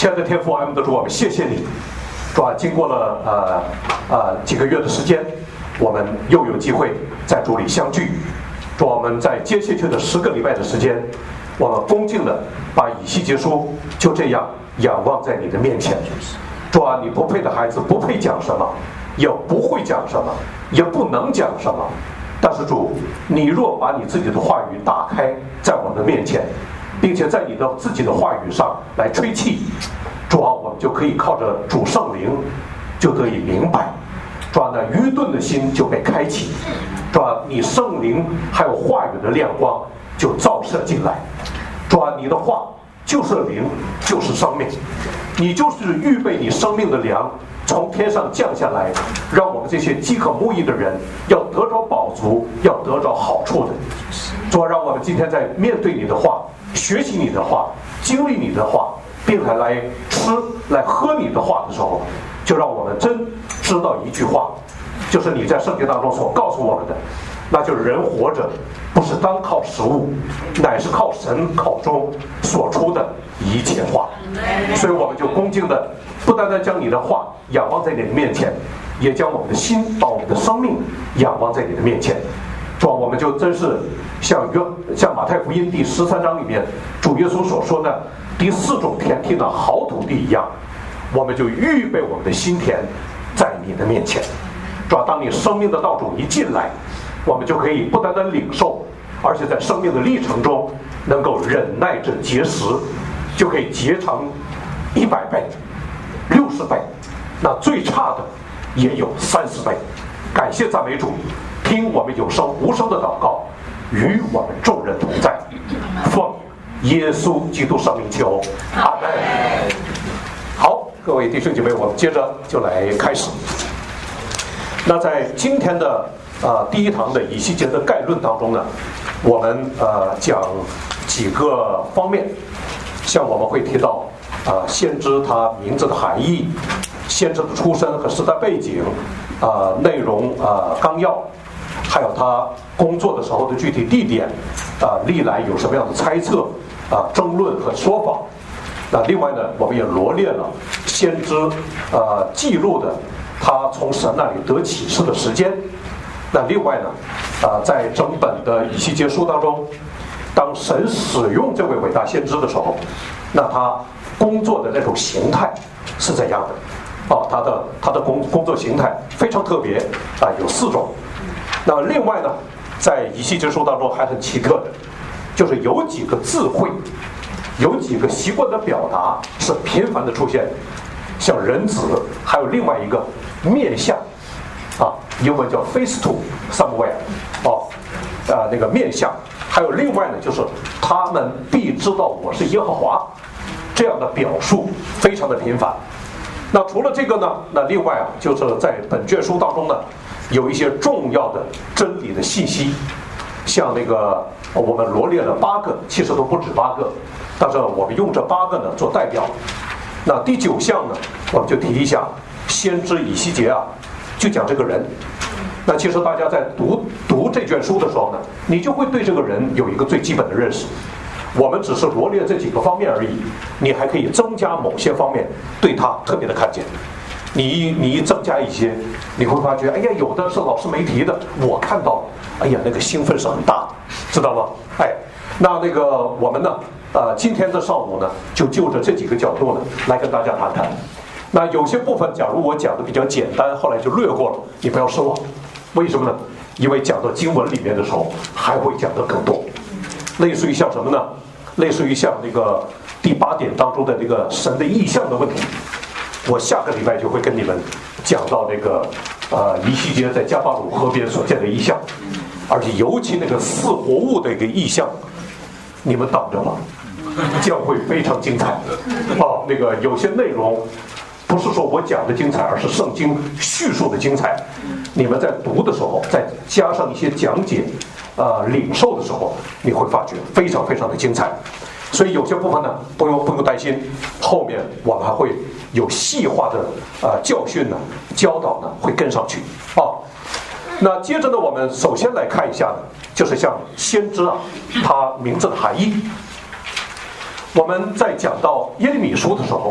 亲爱的天父，爱我们的主，我们谢谢你，主啊，经过了几个月的时间，我们又有机会在主里相聚。主啊，我们在接下去的10个礼拜的时间，我们恭敬的把以西结书就这样仰望在你的面前。主啊，你不配的孩子不配讲什么，也不会讲什么，也不能讲什么。但是主，你若把你自己的话语打开在我们的面前，并且在你的自己的话语上来吹气，主啊，我们就可以靠着主圣灵就得以明白。主啊，那愚钝的心就被开启，主啊，你圣灵还有话语的亮光就照射进来。主啊，你的话就是灵，就是生命，你就是预备你生命的粮从天上降下来，让我们这些饥渴慕义的人要得着饱足，要得着好处的。主啊，让我们今天在面对你的话，学习你的话，经历你的话，并且来吃来喝你的话的时候，就让我们真知道一句话，就是你在圣经当中所告诉我们的，那就是人活着不是单靠食物，乃是靠神口中所出的一切话。所以我们就恭敬的不单单将你的话仰望在你的面前，也将我们的心把我们的生命仰望在你的面前。主啊，我们就真是像马太福音第13章里面主耶稣所说的第4种田地的好土地一样，我们就预备我们的心田在你的面前。主啊，当你生命的道主一进来，我们就可以不单单领受，而且在生命的历程中能够忍耐着结实，就可以结成100倍、60倍，那最差的也有30倍。感谢赞美主，听我们有声无声的祷告，与我们众人同在，奉耶稣基督圣名求，阿门。好，各位弟兄姐妹，我们接着就来开始。那在今天的第一堂的以西结的概论当中呢，我们讲几个方面，像我们会提到先知他名字的含义，先知的出身和时代背景，内容纲要，还有他工作的时候的具体地点，历来有什么样的猜测，争论和说法。那另外呢，我们也罗列了先知记录的他从神那里得启示的时间。那另外呢，在整本的以西结书当中，当神使用这位伟大先知的时候，那他工作的那种形态是怎样的？他的工作形态非常特别有4种。那另外呢，在以西结书当中还很奇特的，就是有几个字汇，有几个习惯的表达是频繁的出现，像人子，还有另外一个面相，英文叫 face to somewhere， 那个面相，还有另外呢，就是他们必知道我是耶和华，这样的表述非常的频繁。那除了这个呢，那另外就是在本卷书当中呢，有一些重要的真理的信息，像那个我们罗列了8个，其实都不止8个，但是我们用这8个呢做代表。那第9项呢，我们就提一下先知以西结就讲这个人。那其实大家在读这卷书的时候呢，你就会对这个人有一个最基本的认识。我们只是罗列这几个方面而已，你还可以增加某些方面对他特别的看见。你一增加一些，你会发觉，哎呀，有的是老师没提的，我看到了，哎呀，那个兴奋是很大的，知道吗？那个我们呢，今天的上午呢，就就着这几个角度呢，来跟大家谈谈。那有些部分，假如我讲的比较简单，后来就略过了，你不要失望。为什么呢？因为讲到经文里面的时候，还会讲得更多。类似于像什么呢？类似于像那个第8点当中的那个神的意象的问题，我下个礼拜就会跟你们讲到那个以西结在加巴鲁河边所见的意象，而且尤其那个4活物的一个意象，你们等着吧，将会非常精彩。那个有些内容不是说我讲的精彩，而是圣经叙述的精彩。你们在读的时候，再加上一些讲解，领受的时候，你会发觉非常非常的精彩。所以有些部分呢，不用担心，后面我们还会有细化的教训呢、教导呢会跟上去。那接着呢，我们首先来看一下呢，就是像先知他名字的含义。我们在讲到耶利米书的时候，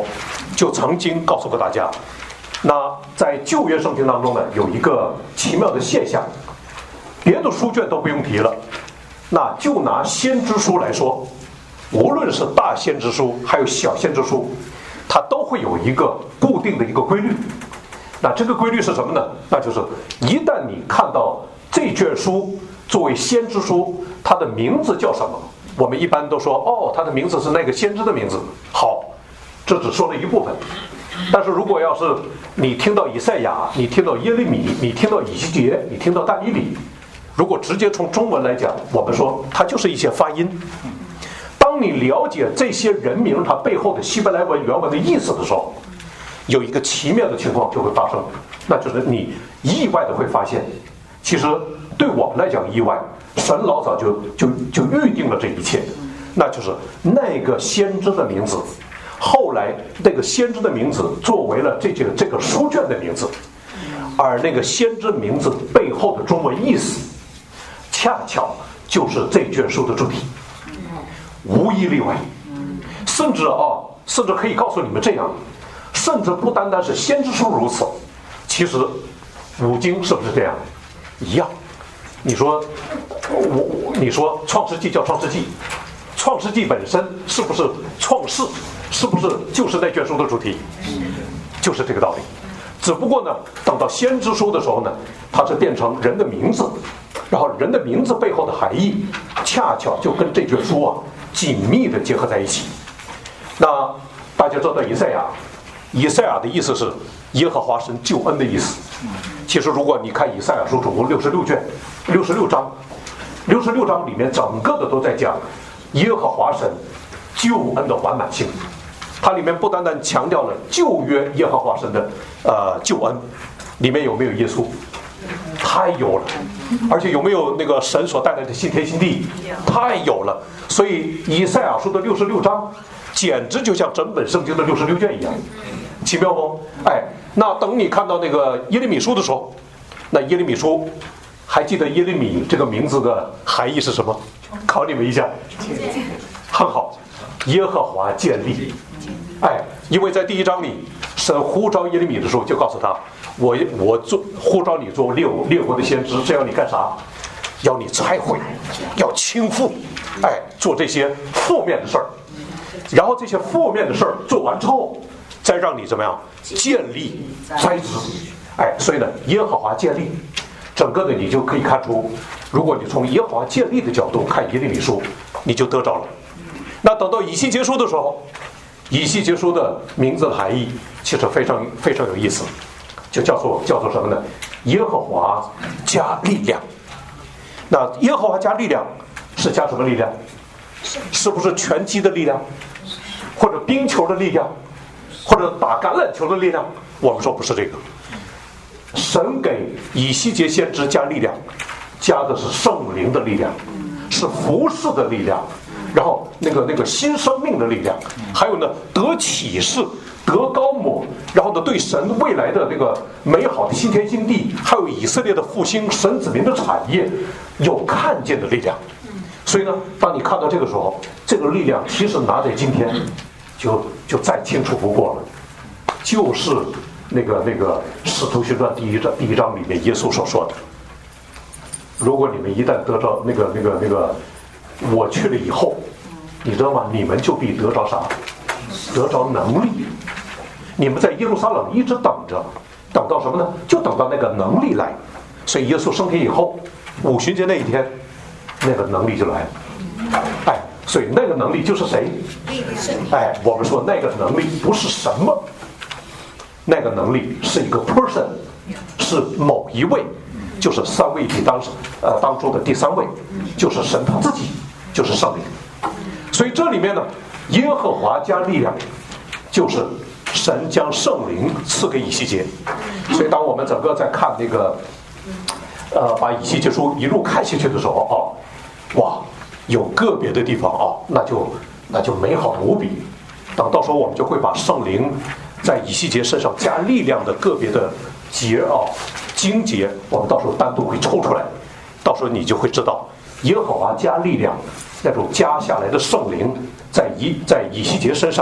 就曾经告诉过大家，那在旧约圣经当中呢，有一个奇妙的现象，别的书卷都不用提了，那就拿先知书来说，无论是大先知书还有小先知书，它都会有一个固定的一个规律。那这个规律是什么呢？那就是一旦你看到这卷书作为先知书，它的名字叫什么，我们一般都说哦，它的名字是那个先知的名字。好，这只说了一部分。但是如果要是你听到以赛亚，你听到耶利米，你听到以西结，你听到但以理，如果直接从中文来讲，我们说它就是一些发音。当你了解这些人名它背后的希伯来文原文的意思的时候，有一个奇妙的情况就会发生，那就是你意外的会发现，其实对我们来讲意外，神老早就预定了这一切，那就是那个先知的名字，后来那个先知的名字作为了这个书卷的名字，而那个先知名字背后的中文意思，恰巧就是这卷书的主题，无一例外。甚至可以告诉你们这样，甚至不单单是先知书如此，其实五经是不是这样一样？你说创世纪叫创世纪，创世纪本身是不是创世，是不是就是那卷书的主题？就是这个道理。只不过呢，等到先知书的时候呢，它是变成人的名字，然后人的名字背后的含义恰巧就跟这卷书紧密的结合在一起。那大家知道以赛亚的意思是耶和华神救恩的意思。其实如果你看以赛亚书总共66卷66章里面整个的都在讲耶和华神救恩的完满性。它里面不单单强调了旧约耶和华神的救恩，里面有没有耶稣？太有了。而且有没有那个神所带来的新天新地？太有了。所以以赛亚书的66章简直就像整本圣经的66卷一样，奇妙不？那等你看到那个耶利米书的时候，那耶利米书还记得耶利米这个名字的含义是什么？考你们一下。很好，耶和华建立。因为在第1章里，神呼召耶利米的时候就告诉他，我呼召你做列国的先知，这要你干啥？要你拆毁，要倾覆，做这些负面的事儿。然后这些负面的事儿做完之后，再让你怎么样建立栽植。所以呢，耶和华建立，整个的你就可以看出，如果你从耶和华建立的角度看耶利米书，你就得着了。那等到以西结书的时候，以西结书的名字的含义其实非常非常有意思，就叫做什么呢？耶和华加力量。那耶和华加力量是加什么力量？是不是拳击的力量，或者冰球的力量，或者打橄榄球的力量？我们说不是这个。神给以西结先知加力量，加的是圣灵的力量，是服侍的力量，然后那个新生命的力量，还有呢得启示、得高抹，然后呢对神未来的那个美好的新天新地，还有以色列的复兴、神子民的产业有看见的力量。所以呢，当你看到这个时候，这个力量其实拿在今天就再清楚不过了，就是那个使徒行传第一章里面耶稣所说的，如果你们一旦得着那个我去了以后，你知道吗？你们就必得着啥？得着能力。你们在耶路撒冷一直等着，等到什么呢？就等到那个能力来。所以耶稣升天以后，五旬节那一天，那个能力就来了。所以那个能力就是谁？我们说那个能力不是什么，那个能力是一个 person， 是某一位，就是三位一体当中的第三位，就是神他自己，就是圣灵。所以这里面呢，耶和华加力量，就是神将圣灵赐给以西结。所以当我们整个在看那个把以西结书一路看下去的时候，有个别的地方那就美好的无比。到时候我们就会把圣灵在以西结身上加力量的个别的经节，我们到时候单独会抽出来，到时候你就会知道耶和华加力量那种加下来的圣灵在以西结身上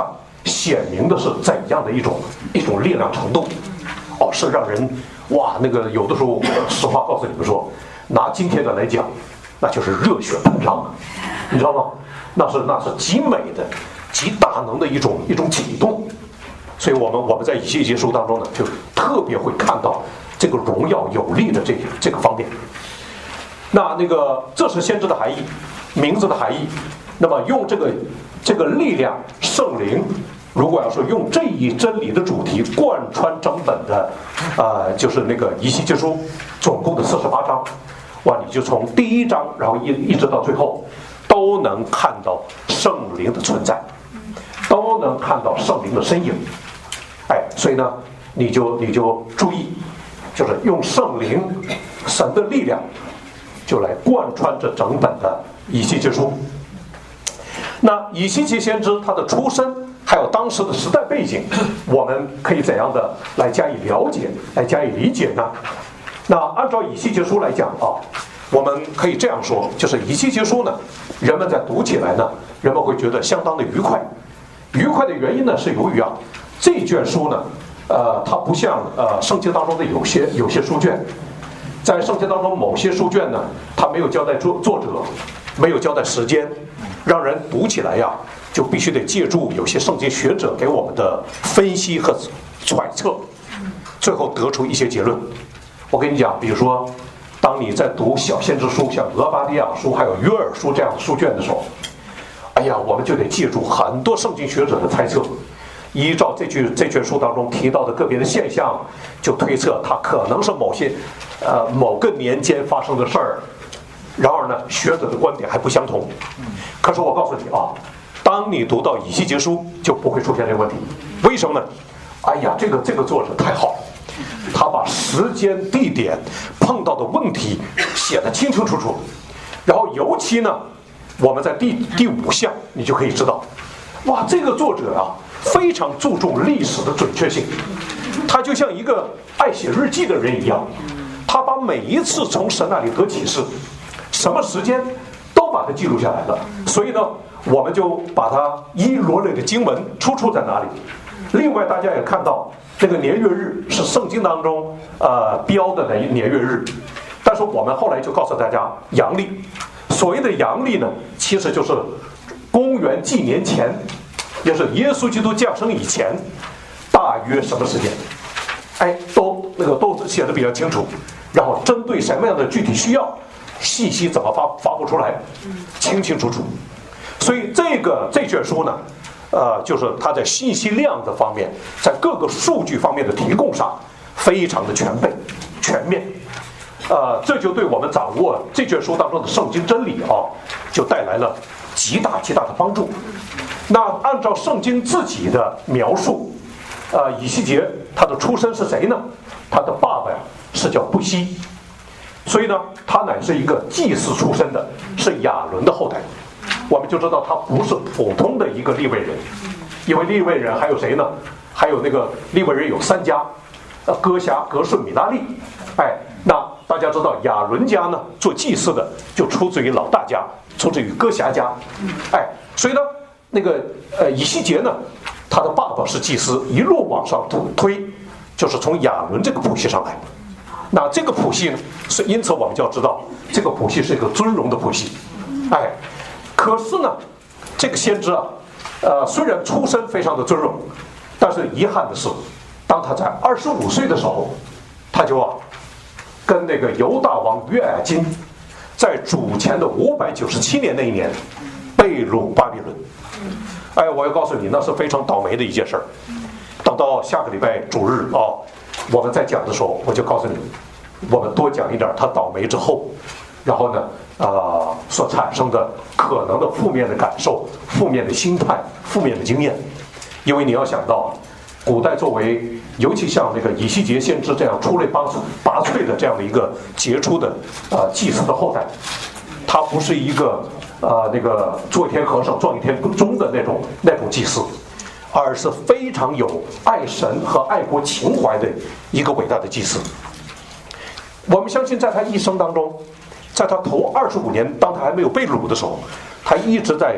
显明的是怎样的一种力量程度。是让人哇，那个有的时候实话告诉你们说，拿今天的来讲，那就是热血膨胀了，你知道吗？那是极美的、极大能的一种启动。所以我们在以西结书当中呢，就特别会看到这个荣耀有力的这个方面。那个这是先知的含义，名字的含义。那么用这个力量圣灵，如果要说用这一真理的主题贯穿整本的就是那个以西结书总共的48章，哇，你就从第一章然后一直到最后都能看到圣灵的存在，都能看到圣灵的身影。所以呢你就注意，就是用圣灵神的力量就来贯穿这整本的以西结书。那以西结先知他的出身还有当时的时代背景，我们可以怎样的来加以了解，来加以理解呢？那按照以西结书来讲我们可以这样说，就是以西结书呢，人们在读起来呢，人们会觉得相当的愉快。愉快的原因呢，是由于这卷书呢它不像圣经当中的有些书卷，在圣经当中某些书卷呢，它没有交代作者，没有交代时间，让人读起来就必须得借助有些圣经学者给我们的分析和揣测，最后得出一些结论。我跟你讲，比如说当你在读小先知书，像俄巴底亚书还有约珥书这样的书卷的时候，我们就得借助很多圣经学者的猜测，依照这卷书当中提到的个别的现象，就推测它可能是某个年间发生的事儿。然而呢，学者的观点还不相同。可是我告诉你当你读到以西结书，就不会出现这个问题。为什么呢？这个作者太好，他把时间、地点碰到的问题写得清清楚楚。然后尤其呢，我们在第5项，你就可以知道，哇，这个作者非常注重历史的准确性。他就像一个爱写日记的人一样，他把每一次从神那里得启示，什么时间都把它记录下来了。所以呢，我们就把它一罗列的经文出处在哪里。另外大家也看到，这个年月日是圣经当中标的年月日，但是我们后来就告诉大家阳历。所谓的阳历呢，其实就是公元纪年前，也是耶稣基督降生以前，大约什么时间，都写得比较清楚。然后针对什么样的具体需要，信息怎么发布出来，清清楚楚。所以这卷书呢，就是它在信息量的方面，在各个数据方面的提供上，非常的全面。这就对我们掌握这卷书当中的圣经真理就带来了极大的帮助。那按照圣经自己的描述，以西结他的出身是谁呢？他的爸爸是叫布西，所以呢，他乃是一个祭司出身的，是亚伦的后代。我们就知道他不是普通的一个利未人，因为利未人还有谁呢？还有那个利未人有3家，哥辖、革顺、米大利。那大家知道亚伦家呢，做祭司的就出自于老大家，出自于哥辖家。所以呢，那个以西结呢，他的爸爸是祭司，一路往上推，就是从亚伦这个谱系上来。那这个谱系呢，因此我们就要知道，这个谱系是一个尊荣的谱系。可是呢，这个先知虽然出身非常的尊荣，但是遗憾的是，当他在25岁的时候，他就跟那个犹大王约雅斤在主前的597年那一年被掳巴比伦。我要告诉你，那是非常倒霉的一件事儿。等到下个礼拜主日我们在讲的时候，我就告诉你，我们多讲一点他倒霉之后，然后呢所产生的可能的负面的感受、负面的心态、负面的经验。因为你要想到，古代作为尤其像那个以西结先知这样出类拔萃的这样的一个杰出的祭司的后代，他不是一个那个做一天和尚撞一天钟的那种祭司，而是非常有爱神和爱国情怀的一个伟大的祭司。我们相信在他一生当中，在他头25年，当他还没有被掳的时候，他一直在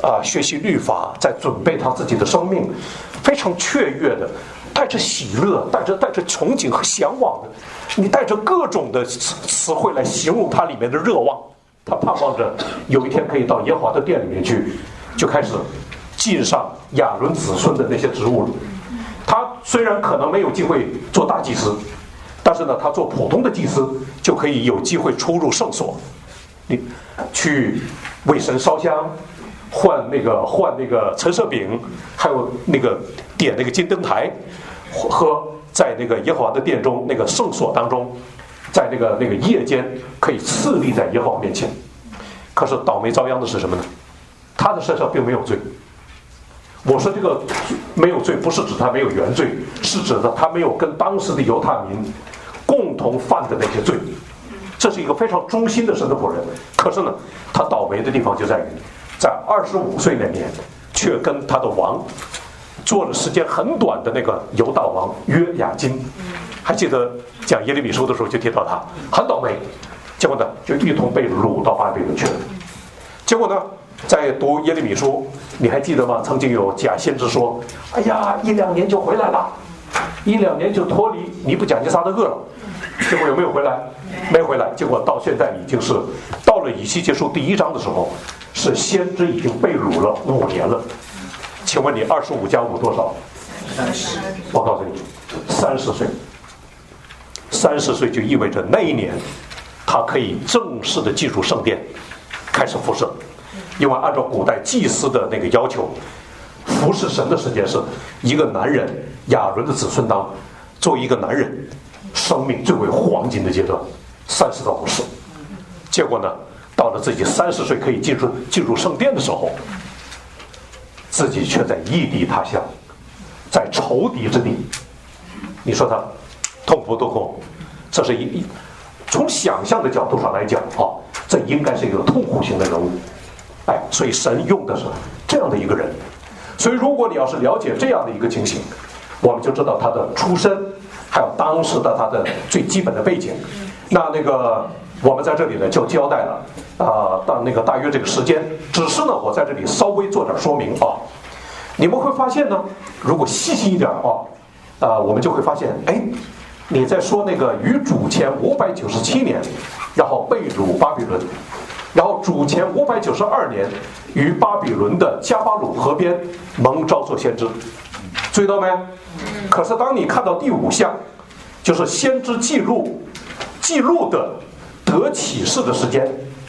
学习律法，在准备他自己的生命，非常雀跃的，带着喜乐，带着憧憬和向往的，你带着各种的词汇来形容它里面的热望。他盼望着有一天可以到耶和华的殿里面去，就开始尽上亚伦子孙的那些职务了。他虽然可能没有机会做大祭司，但是呢，他做普通的祭司就可以有机会出入圣所，你去为神烧香，换那个陈设饼，还有那个点那个金灯台，和在那个耶和华的殿中那个圣所当中，在那个夜间可以侍立在耶和华面前。可是倒霉遭殃的是什么呢？他的身上并没有罪。我说这个没有罪，不是指他没有原罪，是指的他没有跟当时的犹太民共同犯的那些罪。这是一个非常忠心的神的仆人。可是呢，他倒霉的地方就在于，在25岁那年，却跟他的王做了时间很短的那个犹大王约雅斤。还记得讲耶利米书的时候就提到他很倒霉，结果呢就一同被掳到巴比伦去了。结果呢，在读耶利米书，你还记得吗？曾经有假先知说：“哎呀，1-2年就回来了，1-2年就脱离尼布甲尼撒的恶了。”结果有没有回来？没回来。结果到现在已经是到了以西结书第1章的时候，是先知已经被掳了5年了。请问你25加5多少？30。我告诉你，30岁。30岁就意味着那一年，他可以正式的进入圣殿，开始服侍。因为按照古代祭司的那个要求，服侍神的时间是一个男人亚伦的子孙当作为一个男人生命最为黄金的阶段，30到50。结果呢，到了自己30岁可以进入圣殿的时候，自己却在异地他乡，在仇敌之地。你说他痛不痛苦？这是从想象的角度上来讲这应该是一个痛苦型的人物。所以神用的是这样的一个人。所以如果你要是了解这样的一个情形，我们就知道他的出身，还有当时的他的最基本的背景。那个我们在这里呢就交代了大约这个时间。只是呢，我在这里稍微做点说明你们会发现呢，如果细心一点我们就会发现，你在说那个于主前597年，然后被掳巴比伦，然后主前592年于巴比伦的加巴鲁河边蒙召做先知，注意到没？可是当你看到第5项，就是先知记录的得启示的时间，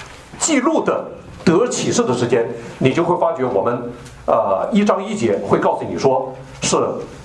你就会发觉我们1章1节会告诉你说是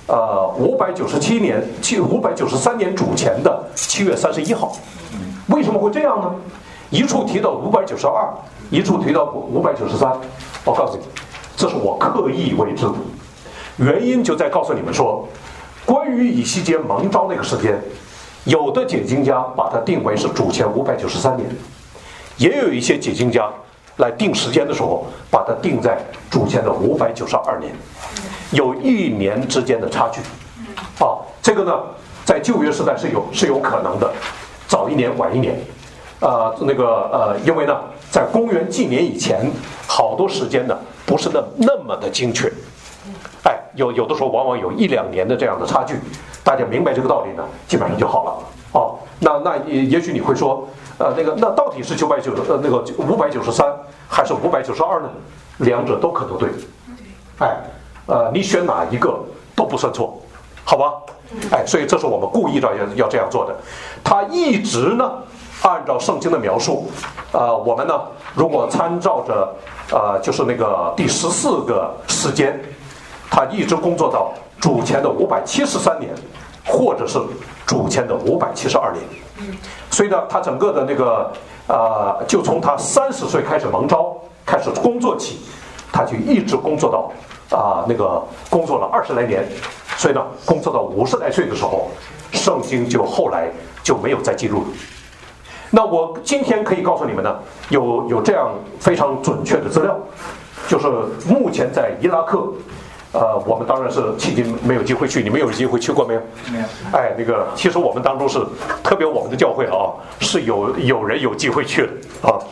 593年主前的7月31号。为什么会这样呢？一处提到592，一处提到593。我告诉你，这是我刻意为之的。原因就在告诉你们说，关于以西结蒙召那个时间，有的解经家把它定为是主前593年，也有一些解经家来定时间的时候把它定在主前的592年，有1年之间的差距。这个呢在旧约时代是有可能的，早1年晚1年。因为呢在公元纪年以前，好多时间呢不是那么的精确。有的时候往往有1-2年的这样的差距。大家明白这个道理呢，基本上就好了。那也许你会说，那到底是593还是592呢？两者都可能对。你选哪一个都不算错，好吧？所以这是我们故意要这样做的。他一直呢按照圣经的描述，我们呢如果参照着就是那个第14个时间，他一直工作到主前的573年，或者是主前的572年。所以呢，他整个的那个就从他30岁开始蒙召，开始工作起，他就一直工作到工作了20来年。所以呢，工作到50来岁的时候，圣经就后来就没有再记录了。那我今天可以告诉你们呢，有这样非常准确的资料，就是目前在伊拉克，我们当然是迄今没有机会去，你们有机会去过没有？没有。其实我们当中是特别我们的教会是有人有机会去的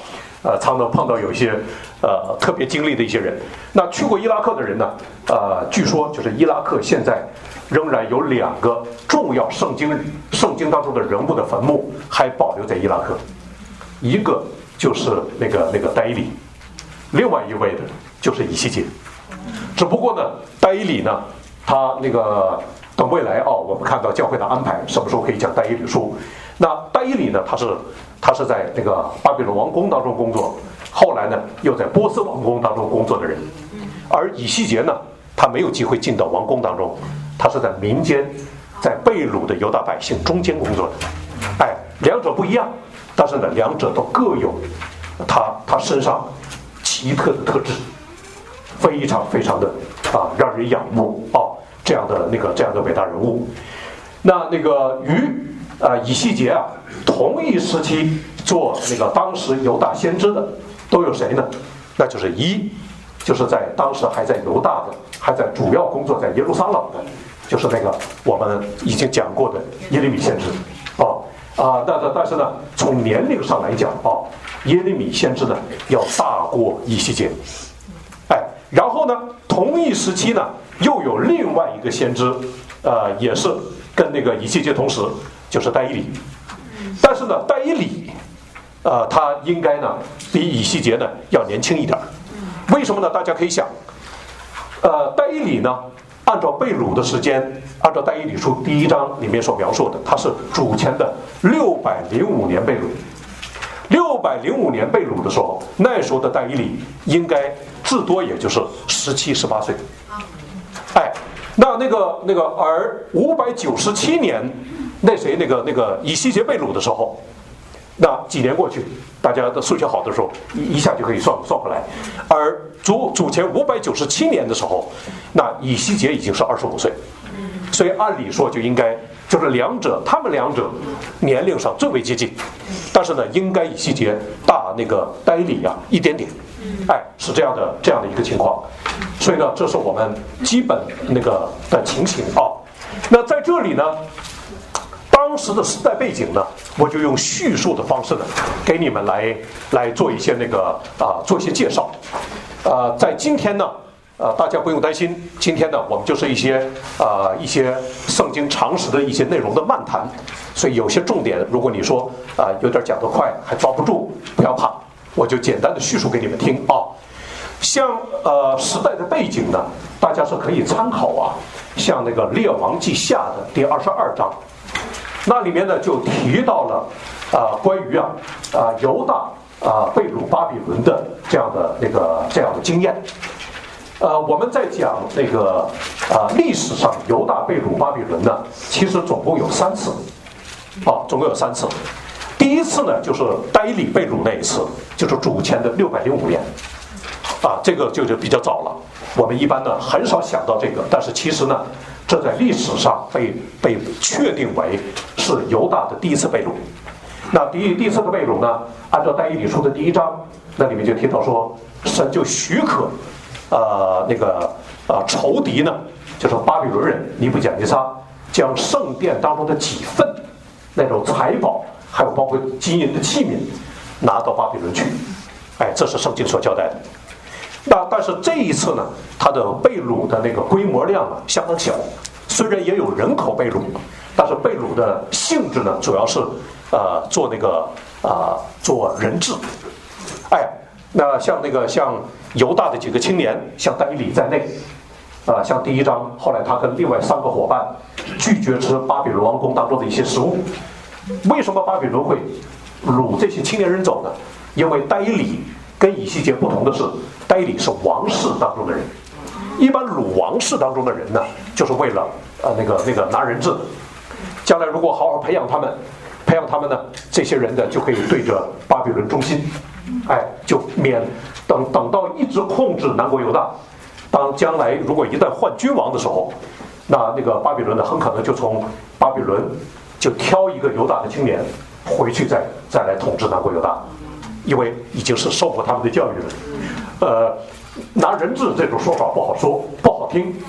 常能碰到有一些特别经历的一些人。那去过伊拉克的人呢，据说就是伊拉克现在仍然有2个重要圣经当中的人物的坟墓还保留在伊拉克，一个就是那个戴伊里，另外一位的就是以西结。只不过呢，戴伊里呢，他那个等未来我们看到教会的安排，什么时候可以讲戴伊里书。那戴伊里呢，他是在那个巴比伦王宫当中工作，后来呢又在波斯王宫当中工作的人。而以西结呢，他没有机会进到王宫当中，他是在民间，在被掳的犹大百姓中间工作的。两者不一样，但是呢，两者都各有他身上奇特的特质，非常非常的让人仰慕这样的伟大人物。那个与以西结同一时期做那个当时犹大先知的都有谁呢？那就是就是在当时还在犹大的，还在主要工作在耶路撒冷的，就是那个我们已经讲过的耶利米先知但是呢，从年龄上来讲耶利米先知呢要大过以西结。然后呢，同一时期呢又有另外一个先知，也是跟那个以西结同时，就是戴伊里。但是呢，戴伊里他应该呢比以西结呢要年轻一点。为什么呢？大家可以想，戴伊里呢，按照被掳的时间，按照戴伊里书第1章里面所描述的，他是主前的605年被掳。605年被掳的时候，那时候的戴伊里应该至多也就是17、18岁。那个而597年那个以西结被掳的时候，那几年过去，大家的数学好的时候一下就可以算回来。而主前597年的时候，那以西结已经是25岁，所以按理说就应该就是他们两者年龄上最为接近，但是呢，应该以西结大那个戴伊里一点点，是这样的一个情况。所以呢，这是我们基本的情形那在这里呢，当时的时代背景呢，我就用叙述的方式呢，给你们来做一些做一些介绍。在今天呢，大家不用担心，今天呢，我们就是一些圣经常识的一些内容的漫谈，所以有些重点，如果你说有点讲得快还抓不住，不要怕，我就简单的叙述给你们听像时代的背景呢，大家是可以参考像那个《列王记下》的第22章，那里面呢就提到了关于犹大被掳巴比伦的这样的经验。我们在讲历史上犹大被掳巴比伦呢，其实总共有3次，总共有3次。第一次呢，就是戴伊里被掳那一次，就是主前的605年，这个就比较早了。我们一般呢很少想到这个，但是其实呢，这在历史上被确定为是犹大的第一次被掳。那第一次的被掳呢，按照戴伊里书的第1章，那里面就提到说，神就许可仇敌呢，就是巴比伦人尼布甲尼撒，将圣殿当中的几份那种财宝，还有包括金银的器皿，拿到巴比伦去。这是圣经所交代的。但是这一次呢，它的被掳的规模量相当小，虽然也有人口被掳，但是被掳的性质呢，主要是做人质。那像犹大的几个青年，像戴伊里在内，像第1章，后来他跟另外3个伙伴拒绝吃巴比伦王宫当中的一些食物。为什么巴比伦会掳这些青年人走呢？因为戴伊里跟以西结不同的是，戴伊里是王室当中的人。一般掳王室当中的人呢，就是为了拿人质，将来如果好好培养他们呢，这些人呢就可以对着巴比伦忠心，就等到一直控制南国犹大，当将来如果一旦换君王的时候，那个巴比伦呢很可能就从巴比伦就挑一个犹大的青年回去再来统治南国犹大，因为已经是受过他们的教育了。拿人质这种说法不好说，不好听，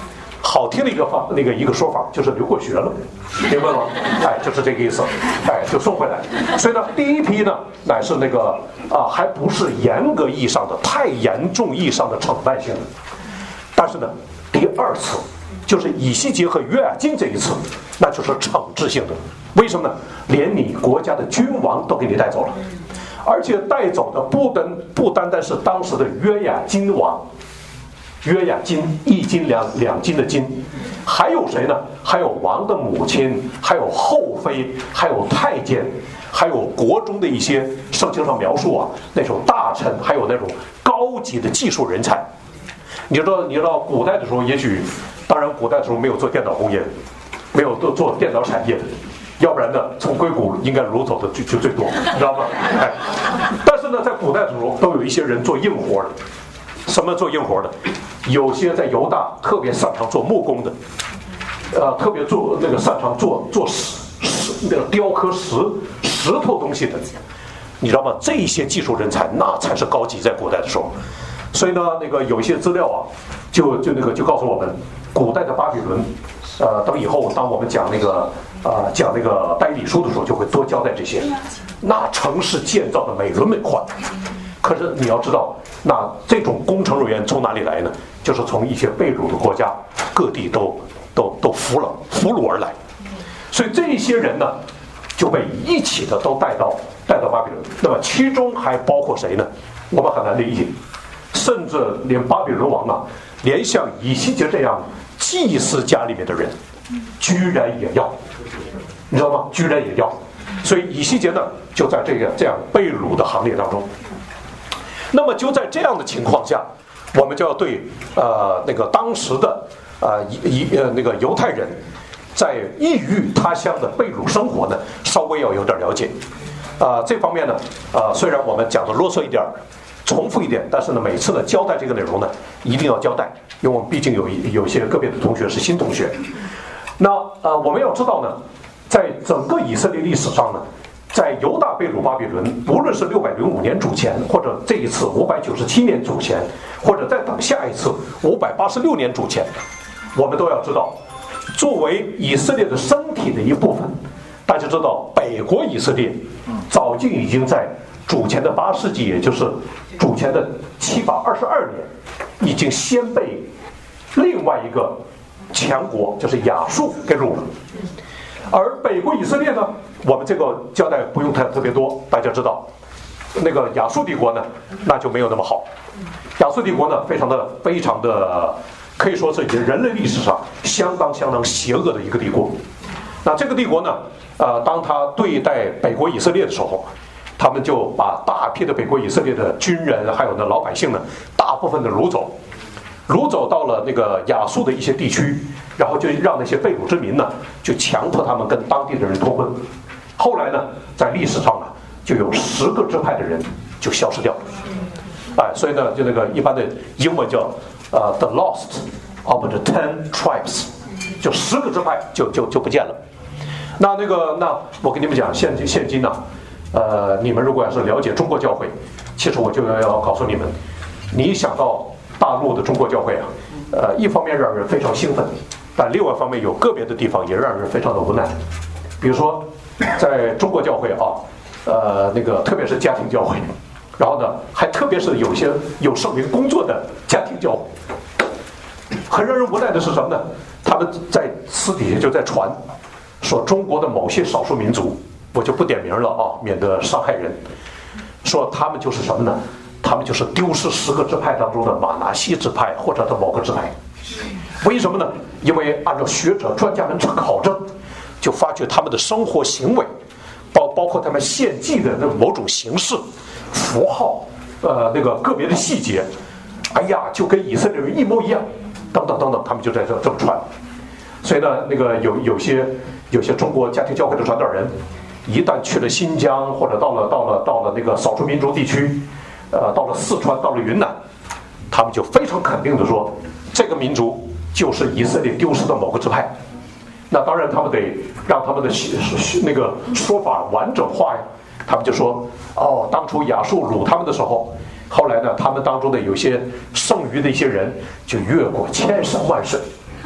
好听的一个说法，就是留过学了，明白吗？就是这个意思，就送回来。所以呢，第一批呢，乃是还不是严格意义上的、太严重意义上的惩办性的，但是呢，第二次就是以西结和约雅斤这一次，那就是惩治性的。为什么呢？连你国家的君王都给你带走了，而且带走的不单单是当时的约雅斤王。约雅斤一斤两斤的斤，还有谁呢？还有王的母亲，还有后妃，还有太监，还有国中的一些圣经上描述那种大臣，还有那种高级的技术人才。你知道古代的时候，当然古代的时候没有做电脑工业，没有做电脑产业，要不然呢，从硅谷应该掳走的就最多，你知道吗？但是呢，在古代的时候都有一些人做硬活的。什么做硬活的？有些在犹大特别擅长做木工的，特别擅长做雕刻石头东西的，你知道吗？这些技术人才那才是高级，在古代的时候。所以呢，有一些资料就告诉我们，古代的巴比伦，等以后当我们讲代理书的时候，就会多交代这些。那城市建造的美轮美奂，可是你要知道。那这种工程人员从哪里来呢？就是从一些被掳的国家各地都俘虏而来，所以这些人呢就被一起的都带到巴比伦。那么其中还包括谁呢？我们很难理解，甚至连巴比伦王连像以西结这样祭司家里面的人，居然也要，你知道吗？居然也要，所以以西结呢就在这样被掳的行列当中。那么就在这样的情况下，我们就要对当时的犹太人在异域他乡的被掳生活呢，稍微要有点了解。这方面呢，虽然我们讲的啰嗦一点，重复一点，但是呢，每次呢交代这个内容呢，一定要交代，因为我们毕竟有些个别的同学是新同学。那我们要知道呢，在整个以色列历史上呢。在犹大被掳巴比伦，无论是605年主前，或者这一次597年主前，或者再等下一次586年主前，我们都要知道，作为以色列的身体的一部分，大家知道北国以色列早就已经在主前的8世纪，也就是主前的722年，已经先被另外一个强国，就是亚述给掳了。而北国以色列呢，我们这个交代不用特别多，大家知道，亚述帝国呢，那就没有那么好。亚述帝国呢，非常的，可以说是人类历史上相当邪恶的一个帝国。那这个帝国呢，当他对待北国以色列的时候，他们就把大批的北国以色列的军人还有老百姓呢，大部分的掳走到了亚述的一些地区。然后就让那些被掳之民呢，就强迫他们跟当地的人通婚。后来呢，在历史上呢，就有10个支派的人就消失掉了。所以呢，就一般的英文叫the lost of the 10 tribes， 就10个支派就不见了。那我跟你们讲，现今呢，你们如果要是了解中国教会，其实我就要告诉你们，你一想到大陆的中国教会一方面让人非常兴奋。但另外一方面，有个别的地方也让人非常的无奈，比如说，在中国教会特别是家庭教会，然后呢，还特别是有些有圣灵工作的家庭教会，很让人无奈的是什么呢？他们在私底下就在传，说中国的某些少数民族，我就不点名了免得伤害人，说他们就是什么呢？他们就是丢失10个支派当中的马拿西支派或者的某个支派。为什么呢？因为按照学者专家们考证，就发觉他们的生活行为，包括他们献祭的某种形式、符号，个别的细节，就跟以色列人一模一样，等等，他们就在这么传。所以呢，有些中国家庭教会的传道人，一旦去了新疆或者到了少数民族地区，到了四川，到了云南，他们就非常肯定的说，这个民族就是以色列丢失的某个支派。那当然他们得让他们的说法完整化呀。他们就说，当初亚述掳他们的时候，后来呢，他们当中的有些剩余的一些人就越过千山万水，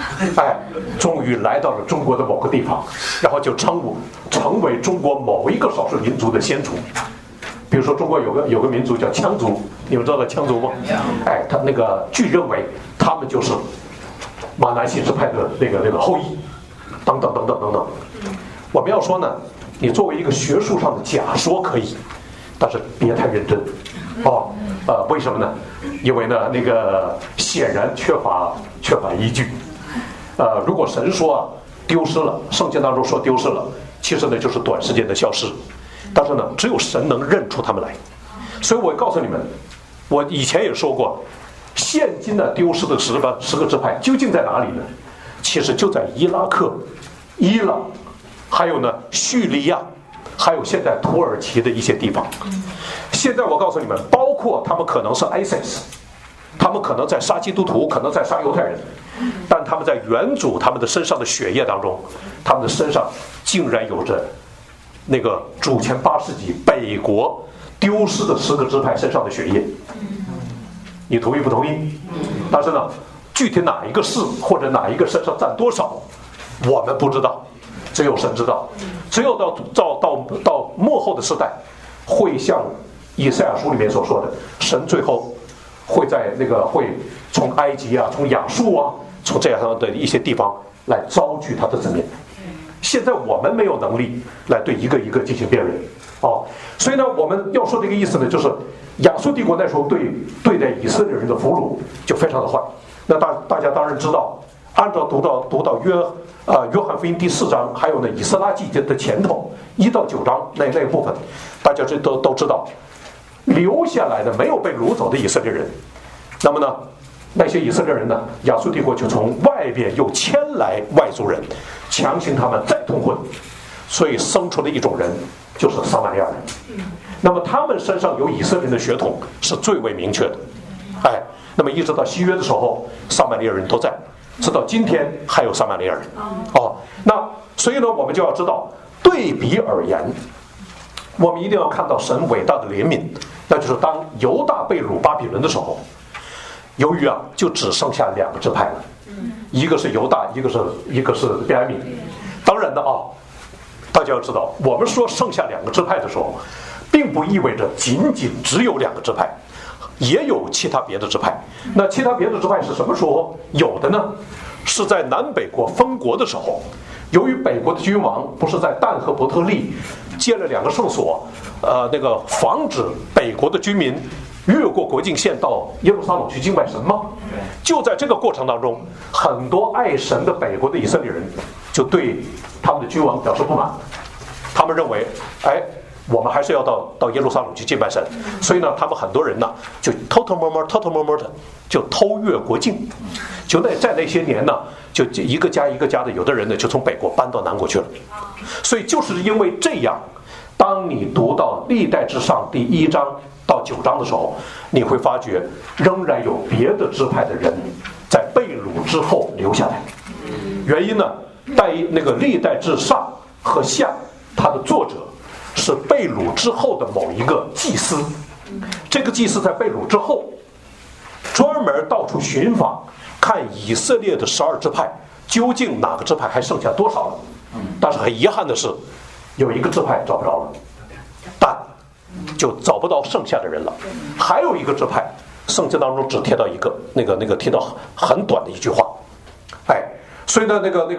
终于来到了中国的某个地方，然后就成为中国某一个少数民族的先祖。比如说中国有个民族叫羌族，你们知道羌族吗？他那个据认为他们就是马南新支派的那个后裔，等等等等等等。我们要说呢，你作为一个学术上的假说可以，但是别太认真为什么呢？因为呢，那个显然缺乏依据。如果神说丢失了，圣经当中说丢失了，其实呢就是短时间的消失。但是呢，只有神能认出他们来。所以我告诉你们，我以前也说过，现今的丢失的10个支派究竟在哪里呢？其实就在伊拉克、伊朗，还有呢叙利亚，还有现在土耳其的一些地方。现在我告诉你们，包括他们可能是 ISIS， 他们可能在杀基督徒，可能在杀犹太人，但他们在原主他们的身上的血液当中，他们的身上竟然有着那个主前8世纪北国丢失的10个支派身上的血液。你同意不同意？但是呢，具体哪一个是或者哪一个身上占多少，我们不知道，只有神知道。只有到末后的时代，会像以赛亚书里面所说的，神最后会从埃及从亚述从这样的一些地方来招聚他的子民。现在我们没有能力来对一个一个进行辨认所以呢，我们要说这个意思呢，就是亚述帝国那时候对待以色列人的俘虏就非常的坏。那大家当然知道，按照读到约翰福音第4章，还有呢以斯拉记的前头1到9章那个部分，大家都知道，留下来的没有被掳走的以色列人，那么呢，那些以色列人呢，亚述帝国就从外边又迁来外族人，强行他们再通婚，所以生出了一种人，就是撒玛利亚人。那么他们身上有以色列人的血统是最为明确的。那么一直到西约的时候，撒玛利亚人都在，直到今天还有撒玛利亚人。那所以呢，我们就要知道，对比而言，我们一定要看到神伟大的怜悯，那就是当犹大被掳巴比伦的时候，由于就只剩下2个支派了，一个是犹大，一个是便雅悯。当然的大家要知道，我们说剩下2个支派的时候，并不意味着仅仅只有2个支派，也有其他别的支派。那其他别的支派是什么时候有的呢？是在南北国分国的时候，由于北国的君王不是在但和伯特利建了2个圣所，防止北国的居民越过国境线到耶路撒冷去敬拜神吗？就在这个过程当中，很多爱神的北国的以色列人就对他们的君王表示不满，他们认为我们还是要到耶路撒冷去敬拜神，所以呢，他们很多人呢就偷偷摸摸的就偷越国境，就在那些年呢，就一个家一个家的，有的人呢就从北国搬到南国去了。所以就是因为这样，当你读到历代志上第1章到9章的时候，你会发觉仍然有别的支派的人在被掳之后留下来。原因呢，那个历代志上和下，它的作者是被掳之后的某一个祭司。这个祭司在被掳之后，专门到处寻访，看以色列的12支派究竟哪个支派还剩下多少了。但是很遗憾的是，有一个支派找不着了，但就找不到剩下的人了。还有一个支派，圣经当中只提到一个，那个提到很短的一句话。所以呢，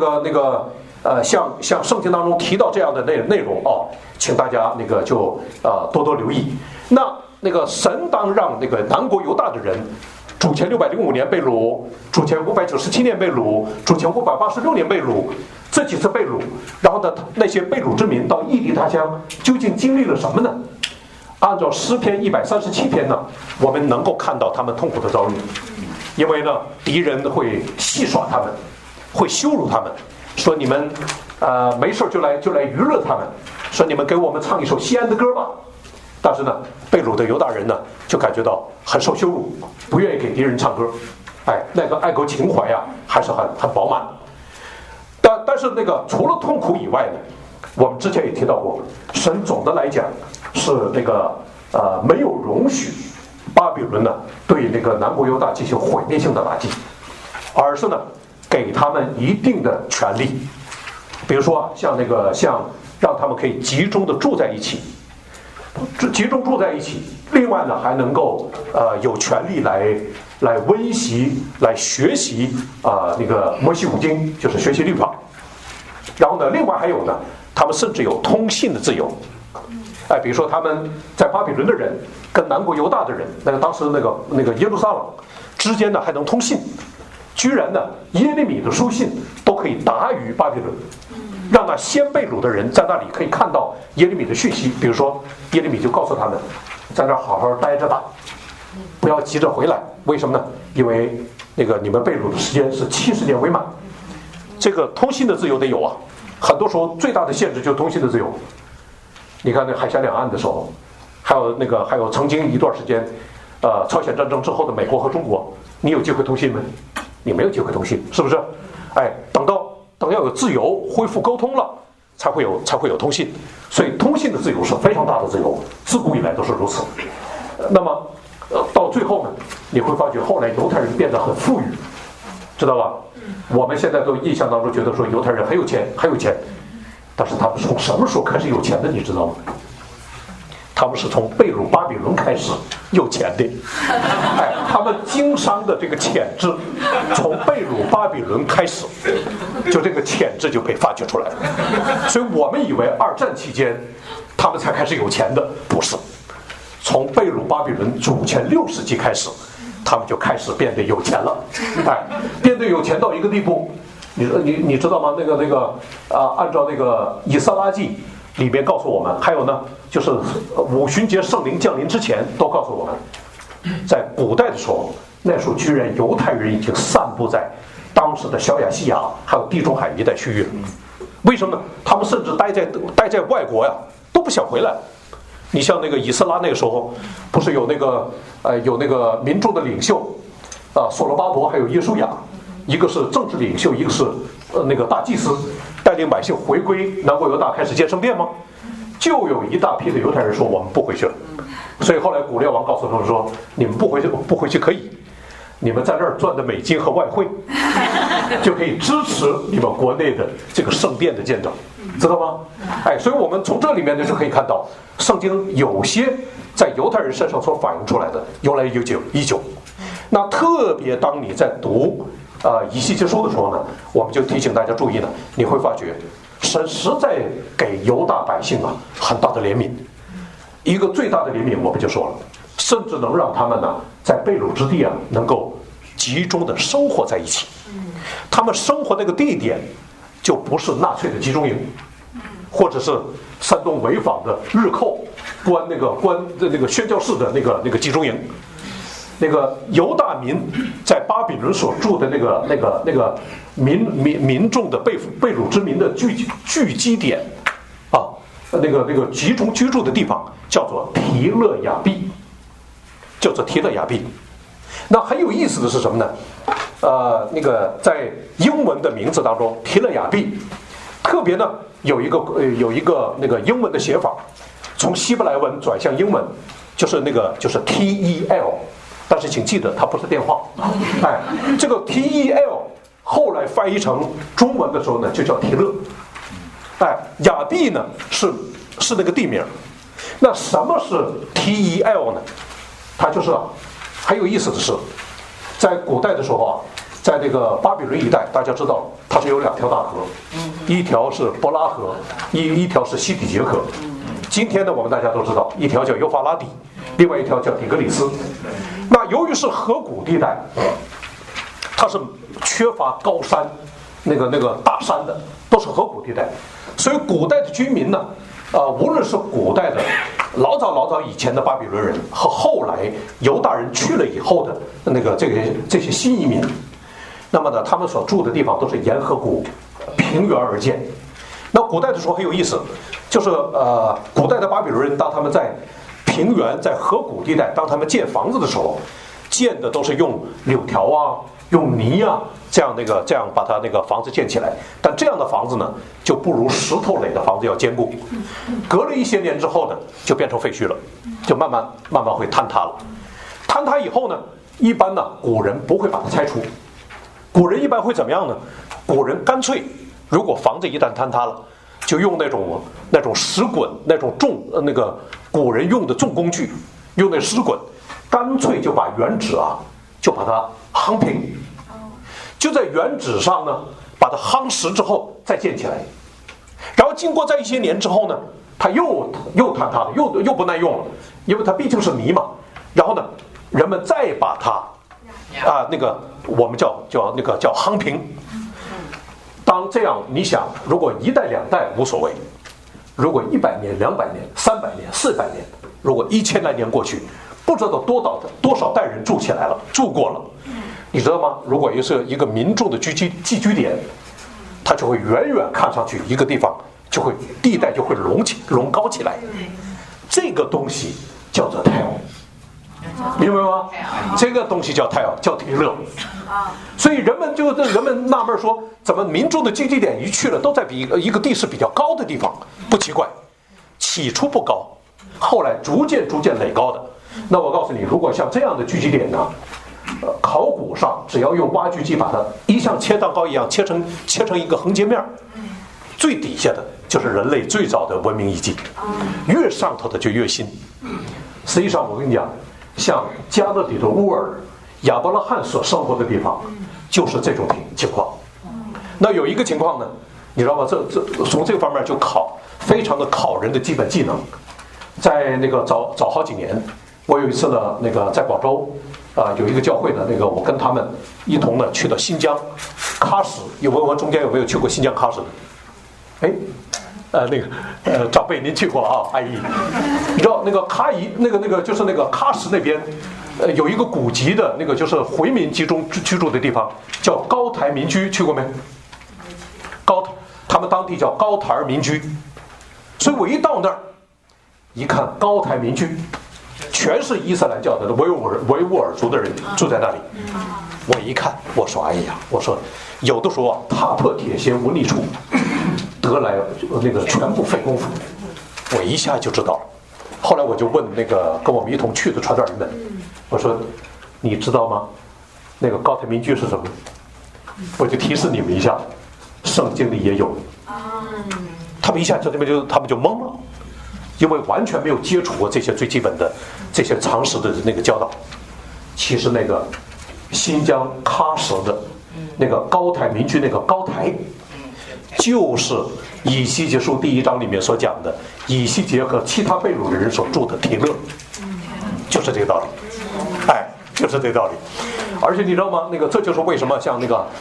像圣经当中提到这样的内容请大家就多多留意。那个神当让那个南国犹大的人，主前605年被掳，主前597年被掳，主前586年被掳，这几次被掳，然后呢，那些被掳之民到异地他乡，究竟经历了什么呢？按照诗篇137篇呢，我们能够看到他们痛苦的遭遇，因为呢，敌人会戏耍他们，会羞辱他们，说你们没事就来娱乐他们，说你们给我们唱一首西安的歌吧。但是呢，被掳的犹大人呢，就感觉到很受羞辱，不愿意给敌人唱歌。那个爱国情怀还是很饱满。但是除了痛苦以外呢，我们之前也提到过，神总的来讲是没有容许巴比伦呢对南国犹大进行毁灭性的打击，而是呢给他们一定的权利，比如说像让他们可以集中的住在一起，集中住在一起。另外呢，还能够有权利来温习、来学习那个摩西五经，就是学习律法。然后呢，另外还有呢，他们甚至有通信的自由。比如说他们在巴比伦的人跟南国犹大的人，当时那个耶路撒冷之间呢还能通信，居然呢耶利米的书信都可以达于巴比伦，让那先被掳的人在那里可以看到耶利米的讯息。比如说耶利米就告诉他们，在那儿好好待着吧，不要急着回来。为什么呢？因为那个你们被掳的时间是70年为满。这个通信的自由得有啊，很多时候最大的限制就是通信的自由。你看那海峡两岸的时候，还有曾经一段时间，朝鲜战争之后的美国和中国，你有机会通信吗？你没有机会通信，是不是？等要有自由恢复沟通了，才会有通信。所以通信的自由是非常大的自由，自古以来都是如此。那么到最后呢，你会发觉后来犹太人变得很富裕，知道吧？我们现在都印象当中觉得说犹太人很有钱，但是他们从什么时候开始有钱的，你知道吗？他们是从被掳巴比伦开始有钱的。他们经商的这个潜质，从被掳巴比伦开始，就这个潜质就被发掘出来了。所以我们以为二战期间他们才开始有钱的，不是。从被掳巴比伦主前6世纪开始，他们就开始变得有钱了。变得有钱到一个地步，你知道吗？按照那个以斯拉记里面告诉我们，还有呢，就是五旬节圣灵降临之前都告诉我们，在古代的时候，那时候居然犹太人已经散布在当时的小亚细亚还有地中海一带区域了。为什么呢？他们甚至待在外国呀，都不想回来。你像那个以斯拉那个时候，不是有那个民众的领袖所罗巴伯还有耶稣亚，一个是政治领袖，一个是那个大祭司，带领百姓回归南国犹大开始建圣殿吗？就有一大批的犹太人说我们不回去了。所以后来古列王告诉他们说，你们不回去可以，你们在那儿赚的美金和外汇就可以支持你们国内的这个圣殿的建造，知道吗？所以我们从这里面呢就可以看到，圣经有些在犹太人身上所反映出来的由来已久。那特别当你在读以西结书的时候呢，我们就提醒大家注意呢，你会发觉神实在给犹大百姓很大的怜悯。一个最大的怜悯我们就说了，甚至能让他们呢在被掳之地能够集中的生活在一起。他们生活那个地点就不是纳粹的集中营，或者是山东潍坊的日寇关那个宣教士的那个集中营。那个犹大民在巴比伦所住的那个民众的被掳之民的聚集点那个集中居住的地方叫做提勒雅毕，那很有意思的是什么呢？在英文的名字当中，提勒雅毕特别呢有一个那个英文的写法，从希伯来文转向英文，就是 TEL。但是请记得它不是电话。这个 TEL 后来翻译成中文的时候呢就叫提勒。雅毕呢是那个地名。那什么是 TEL 呢？它就是很有意思的是，在古代的时候在那个巴比伦一带，大家知道它是有2条大河，一条是伯拉河，一条是西底结河。今天呢我们大家都知道，一条叫幼发拉底，另外一条叫底格里斯。那由于是河谷地带，它是缺乏高山那个大山的，都是河谷地带，所以古代的居民呢无论是古代的老早以前的巴比伦人和后来犹大人去了以后的这些新移民，那么呢他们所住的地方都是沿河谷平原而建。那古代的时候很有意思，就是古代的巴比伦人当他们在平原在河谷地带，当他们建房子的时候，建的都是用柳条用泥这样把它那个房子建起来。但这样的房子呢就不如石头垒的房子要坚固，隔了一些年之后呢就变成废墟了，就慢慢会坍塌了。坍塌以后呢，一般呢古人不会把它拆除， 古人一般会怎么样呢？古人干脆，如果房子一旦坍塌了，就用那种石滚，那种那个古人用的重工具，用那石滚，干脆就把原址啊，就把它夯平，就在原址上呢，把它夯实之后再建起来。然后经过在一些年之后呢，它又坍塌了，又不耐用了，因为它毕竟是泥嘛。然后呢，人们再把它那个我们叫夯平。当这样，你想，如果1代2代无所谓，如果100年、200年、300年、400年，如果1000来年过去，不知道多少代人住过了，你知道吗？如果是一个民众的寄居点，它就会远远看上去一个地方地带就会隆高起来，这个东西叫做 tile， 明白吗？这个东西叫 tile， 叫提勒。所以人们纳闷说，怎么民众的寄居点一去了都在比一个地势比较高的地方？不奇怪，起初不高，后来逐渐垒高的。那我告诉你，如果像这样的聚集点呢，考古上只要用挖掘机把它像切蛋糕一样切成一个横截面，最底下的就是人类最早的文明遗迹，越上头的就越新。实际上我跟你讲，像加勒底的乌尔、亚伯拉罕所生活的地方，就是这种情况。那有一个情况呢，你知道吗？这从这个方面就非常的考人的基本技能。在那个早好几年，我有一次呢，那个在广州有一个教会的那个，我跟他们一同呢去到新疆喀什。我中间有没有去过新疆喀什的？长辈您去过了啊，阿姨。你知道那个就是那个喀什那边，有一个古籍的那个就是回民居住的地方，叫高台民居，去过没？他们当地叫高台民居。所以我一到那儿，一看高台民居，全是伊斯兰教的维吾尔族的人住在那里。我一看，我说哎呀，我说有的时候踏破铁鞋无觅处，得来那个全部费功夫。我一下就知道了。后来我就问那个跟我们一同去的传道人们，我说你知道吗？那个高台民居是什么？我就提示你们一下，圣经里也有。他们一下他们就懵了，因为完全没有接触过这些最基本的这些常识的那个教导。其实那个新疆喀什的那个高台民居，那个高台，就是以西结书第1章里面所讲的以西结和其他被掳的人所住的提勒，就是这个道理。就是这个道理。而且你知道吗？这就是为什么像那个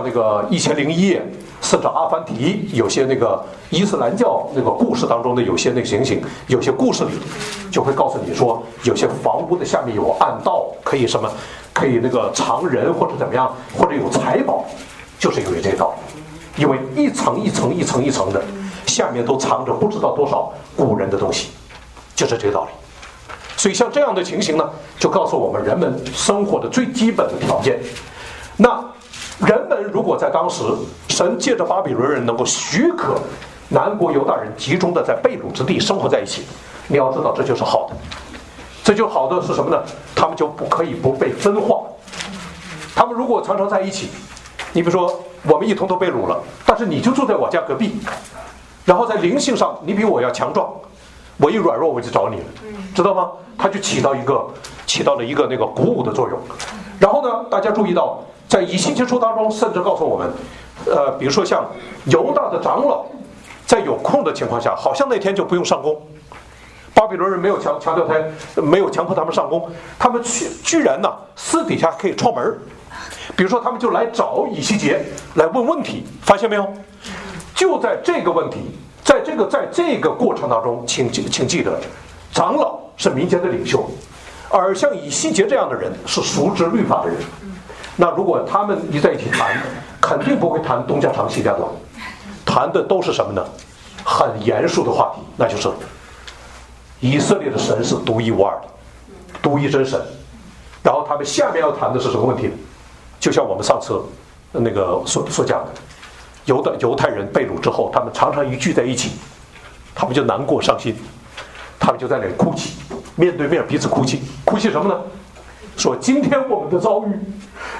1001夜，甚至阿凡提，有些那个伊斯兰教那个故事当中的有些那个情形，有些故事里就会告诉你说，有些房屋的下面有暗道，可以那个藏人或者怎么样，或者有财宝，就是因为这个道理。因为一层一层的，下面都藏着不知道多少古人的东西，就是这个道理。所以像这样的情形呢，就告诉我们人们生活的最基本的条件。那人们如果在当时，神借着巴比伦人能够许可南国犹大人集中的在被掳之地生活在一起，你要知道这就是好的。这就好的是什么呢？他们就可以不被分化。他们如果常常在一起，你比如说我们一同都被掳了，但是你就住在我家隔壁，然后在灵性上你比我要强壮，我一软弱我就找你了，知道吗？它就起到了一个那个鼓舞的作用。然后呢，大家注意到，在以西结书当中，甚至告诉我们，比如说像犹大的长老，在有空的情况下，好像那天就不用上工。巴比伦人没有强迫他们上工，他们居然呢私底下可以串门。比如说，他们就来找以西结来问问题，发现没有？就在这个问题，在这个过程当中，请记得，长老是民间的领袖，而像以西结这样的人是熟知律法的人。那如果他们一在一起谈，肯定不会谈东家长西家短，谈的都是什么呢？很严肃的话题，那就是以色列的神是独一无二的，独一真神。然后他们下面要谈的是什么问题呢？就像我们上次那个所讲的，犹太人被掳之后，他们常常一聚在一起，他们就难过伤心，他们就在那里哭泣，面对面彼此哭泣什么呢？说今天我们的遭遇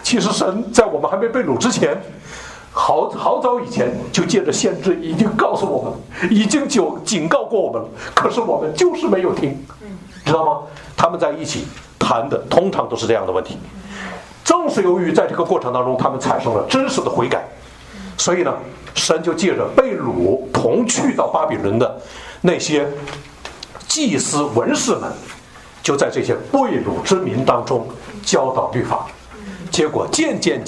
其实神在我们还没被掳之前，好早以前就借着先知已经告诉我们，已经就警告过我们，可是我们就是没有听，知道吗？他们在一起谈的通常都是这样的问题。正是由于在这个过程当中他们产生了真实的悔改，所以呢神就借着被掳同去到巴比伦的那些祭司文士们，就在这些被掳之民当中教导律法，结果渐渐，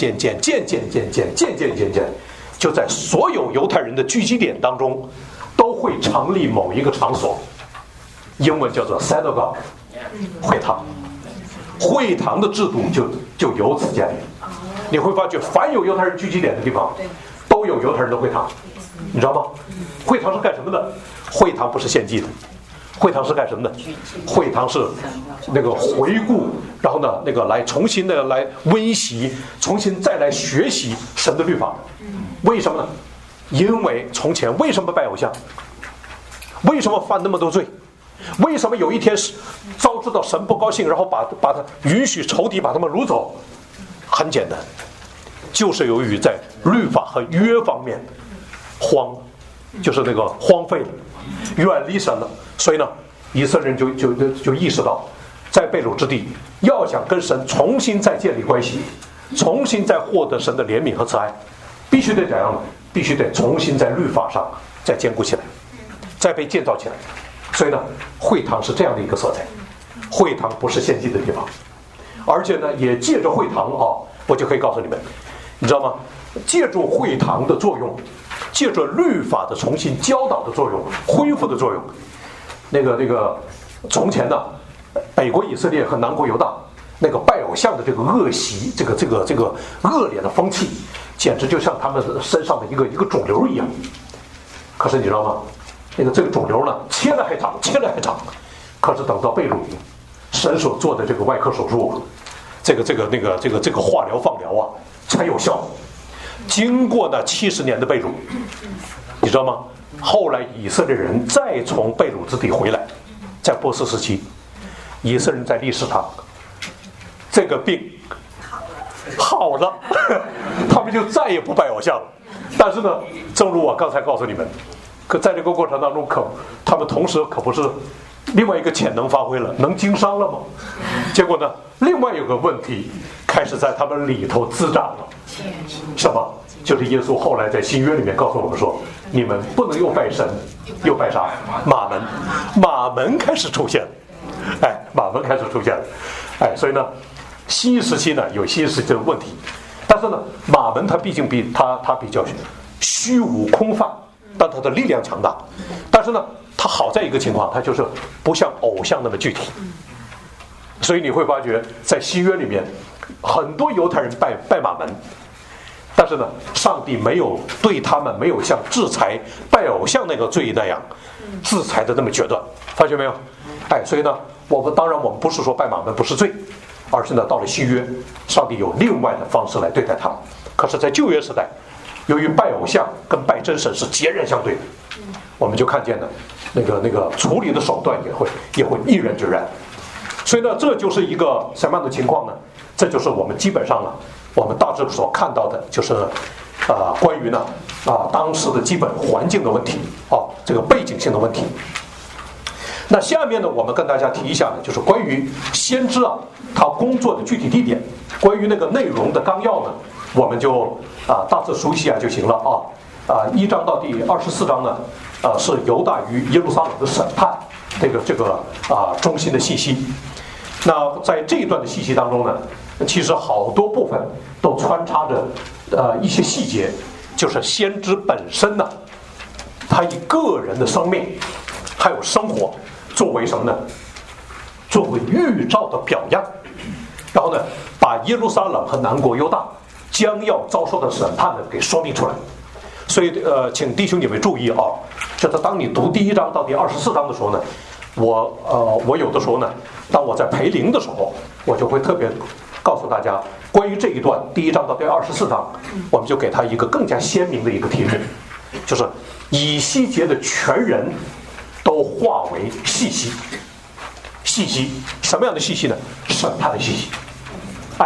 就在所有犹太人的聚集点当中都会成立某一个场所，英文叫做 synagogue， 会堂。会堂的制度就由此建立。你会发觉凡有犹太人聚集点的地方都有犹太人的会堂，你知道吗？会堂是干什么的？会堂不是献祭的，会堂是干什么的？会堂是那个回顾，然后呢那个来重新的来温习，重新再来学习神的律法。为什么呢？因为从前为什么拜偶像？为什么犯那么多罪？为什么有一天是遭知到神不高兴，然后把他允许仇敌把他们掳走？很简单，就是由于在律法和约方面就是那个荒废了，远离神了。所以呢，以色列人就意识到，在被掳之地，要想跟神重新再建立关系，重新再获得神的怜悯和慈爱，必须得怎样呢？必须得重新在律法上再坚固起来，再被建造起来。所以呢，会堂是这样的一个色彩。会堂不是献祭的地方，而且呢，也借着会堂我就可以告诉你们，你知道吗？借助会堂的作用，借助律法的重新教导的作用，恢复的作用，那个从前呢，北国以色列和南国犹大那个拜偶像的这个恶习，这个恶劣的风气，简直就像他们身上的一个肿瘤一样。可是你知道吗？这个肿瘤呢，切了还长，切了还长。可是等到被掳，神所做的这个外科手术，这个化疗放疗才有效。经过那70年的被掳，你知道吗？后来以色列人再从被掳之地回来，在波斯时期，以色列人在历史上这个病好了，他们就再也不拜偶像了。但是呢，正如我刚才告诉你们，可在这个过程当中，他们同时可不是另外一个潜能发挥了，能经商了吗？结果呢，另外有个问题开始在他们里头滋长了。什么？就是耶稣后来在新约里面告诉我们说，你们不能又拜神又拜啥？马门开始出现了。马门开始出现了。所以呢，新时期呢有新时期的问题，但是呢，马门他毕竟他比较虚无空泛，但他的力量强大。但是呢，他好在一个情况，他就是不像偶像那么具体。所以你会发觉在新约里面很多犹太人拜马门，但是呢，上帝没有对他们没有像制裁拜偶像那个罪那样制裁的那么决断，发觉没有？所以呢，当然我们不是说拜马门不是罪，而是呢到了新约，上帝有另外的方式来对待他们。可是在旧约时代，由于拜偶像跟拜真神是截然相对的，我们就看见了那个处理的手段也会一人决然。所以呢，这就是一个什么样的情况呢？这就是我们基本上我们大致所看到的，就是关于当时的基本环境的问题这个背景性的问题。那下面呢，我们跟大家提一下呢，就是关于先知他工作的具体地点，关于那个内容的纲要呢，我们就大致熟悉就行了1章到第24章呢，是犹大与耶路撒冷的审判这个中心的信息。那在这一段的信息当中呢，其实好多部分都穿插着一些细节，就是先知本身呢，他以个人的生命还有生活作为什么呢？作为预兆的表样，然后呢，把耶路撒冷和南国犹大将要遭受的审判呢给说明出来。所以请弟兄姐妹注意就是当你读第1章到第24章的时候呢，我有的时候呢，当我在培灵的时候，我就会特别告诉大家关于这一段第1章到第24章，我们就给他一个更加鲜明的一个题目，就是以西结的全人都化为细息。什么样的细息呢？审判的细息。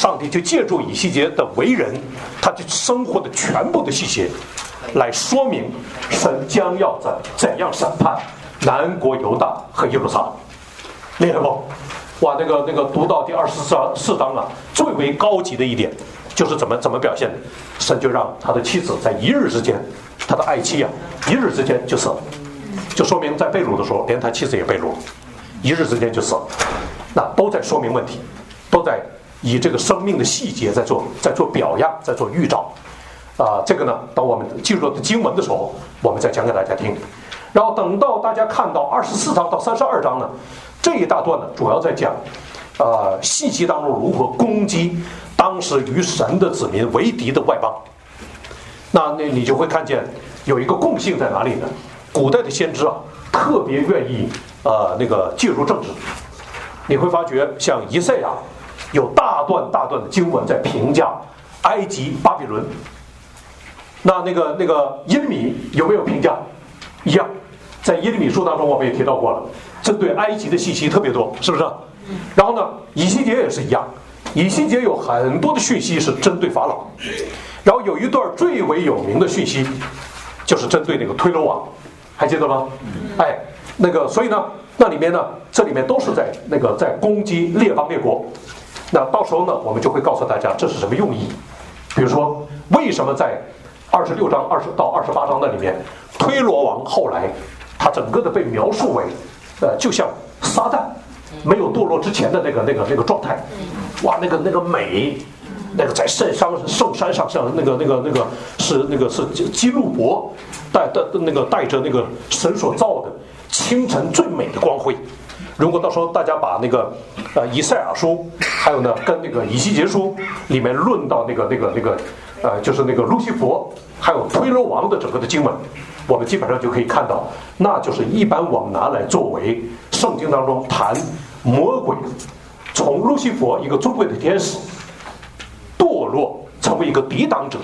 上帝就借助以西结的为人，他的生活的全部的细节，来说明神将要怎样审判南国犹大和耶路撒冷。厉害不？哇，那个读到第24章啊，最为高级的一点就是怎么表现的？神就让他的妻子在一日之间，他的爱妻啊，一日之间就死了，就说明在被掳的时候，连他妻子也被掳了，一日之间就死了。那都在说明问题，都在以这个生命的细节在做表样，在做预兆。这个呢，等我们进入到经文的时候，我们再讲给大家听。然后等到大家看到24章到32章呢，这一大段呢，主要在讲，信息当中如何攻击当时与神的子民为敌的外邦。那你就会看见有一个共性在哪里呢？古代的先知啊，特别愿意介入政治。你会发觉，像以赛亚有大段的经文在评价埃及、巴比伦。那个耶利米有没有评价？一样，在耶利米书当中我们也提到过了，针对埃及的信息特别多，是不是？然后呢，以西结也是一样，以西结有很多的讯息是针对法老，然后有一段最为有名的讯息，就是针对那个推罗王，还记得吗？所以呢，这里面都是在攻击列邦列国。那到时候呢，我们就会告诉大家这是什么用意。比如说，为什么在26章20到28章那里面，推罗王后来他整个的被描述为，就像撒旦没有堕落之前的那个状态。哇，那个美，那个在圣山上像那个是基路伯带着那个神所造的清晨最美的光辉。如果到时候大家把以赛亚书，还有呢跟以西结书里面论到就是路西弗还有推罗王的整个的经文，我们基本上就可以看到，那就是一般我们拿来作为圣经当中谈魔鬼从路西弗一个尊贵的天使堕落成为一个抵挡者，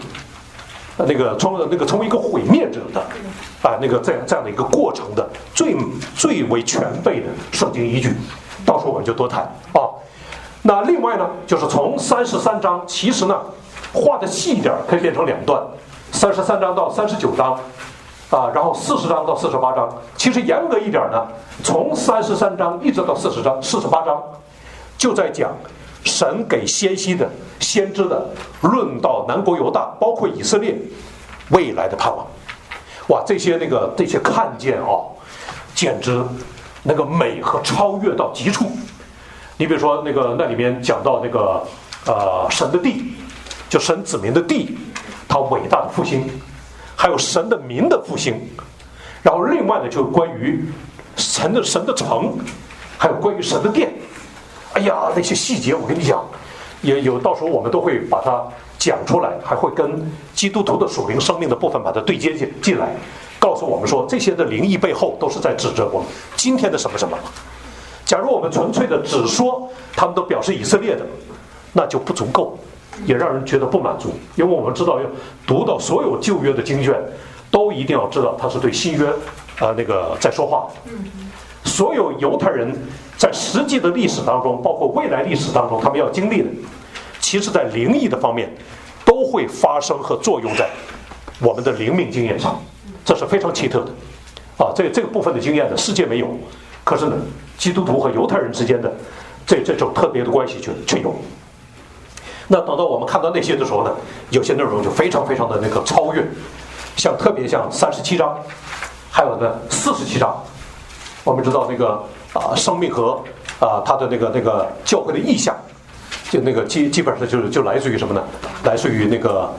成为一个毁灭者的这样的一个过程的最为全备的圣经依据，到时候我们就多谈啊。那另外呢，就是从33章，其实呢画的细一点可以变成两段，33章到39章然后40章到48章。其实严格一点呢，从33章一直到48章，就在讲神给先知的论到南国犹大，包括以色列未来的盼望。哇，这些看见简直那个美和超越到极处。你比如说那里面讲到神的地，就神子民的地，它伟大的复兴，还有神的民的复兴。然后另外呢，就是关于神的城，还有关于神的殿。哎呀，那些细节我跟你讲，也有到时候我们都会把它讲出来，还会跟基督徒的属灵生命的部分把它对接进来，告诉我们说这些的灵异背后都是在指着我们今天的什么什么。假如我们纯粹的只说他们都表示以色列的，那就不足够，也让人觉得不满足。因为我们知道，要读到所有旧约的经卷，都一定要知道它是对新约在说话。所有犹太人在实际的历史当中，包括未来历史当中他们要经历的，其实在灵异的方面都会发生和作用在我们的灵命经验上，这是非常奇特的这个部分的经验呢，世界没有，可是呢基督徒和犹太人之间的这种特别的关系却有。那等到我们看到那些的时候呢，有些内容就非常非常的超越，特别像37章，还有呢47章。我们知道生命和他的教会的意象，就基本上就来自于什么呢？来自于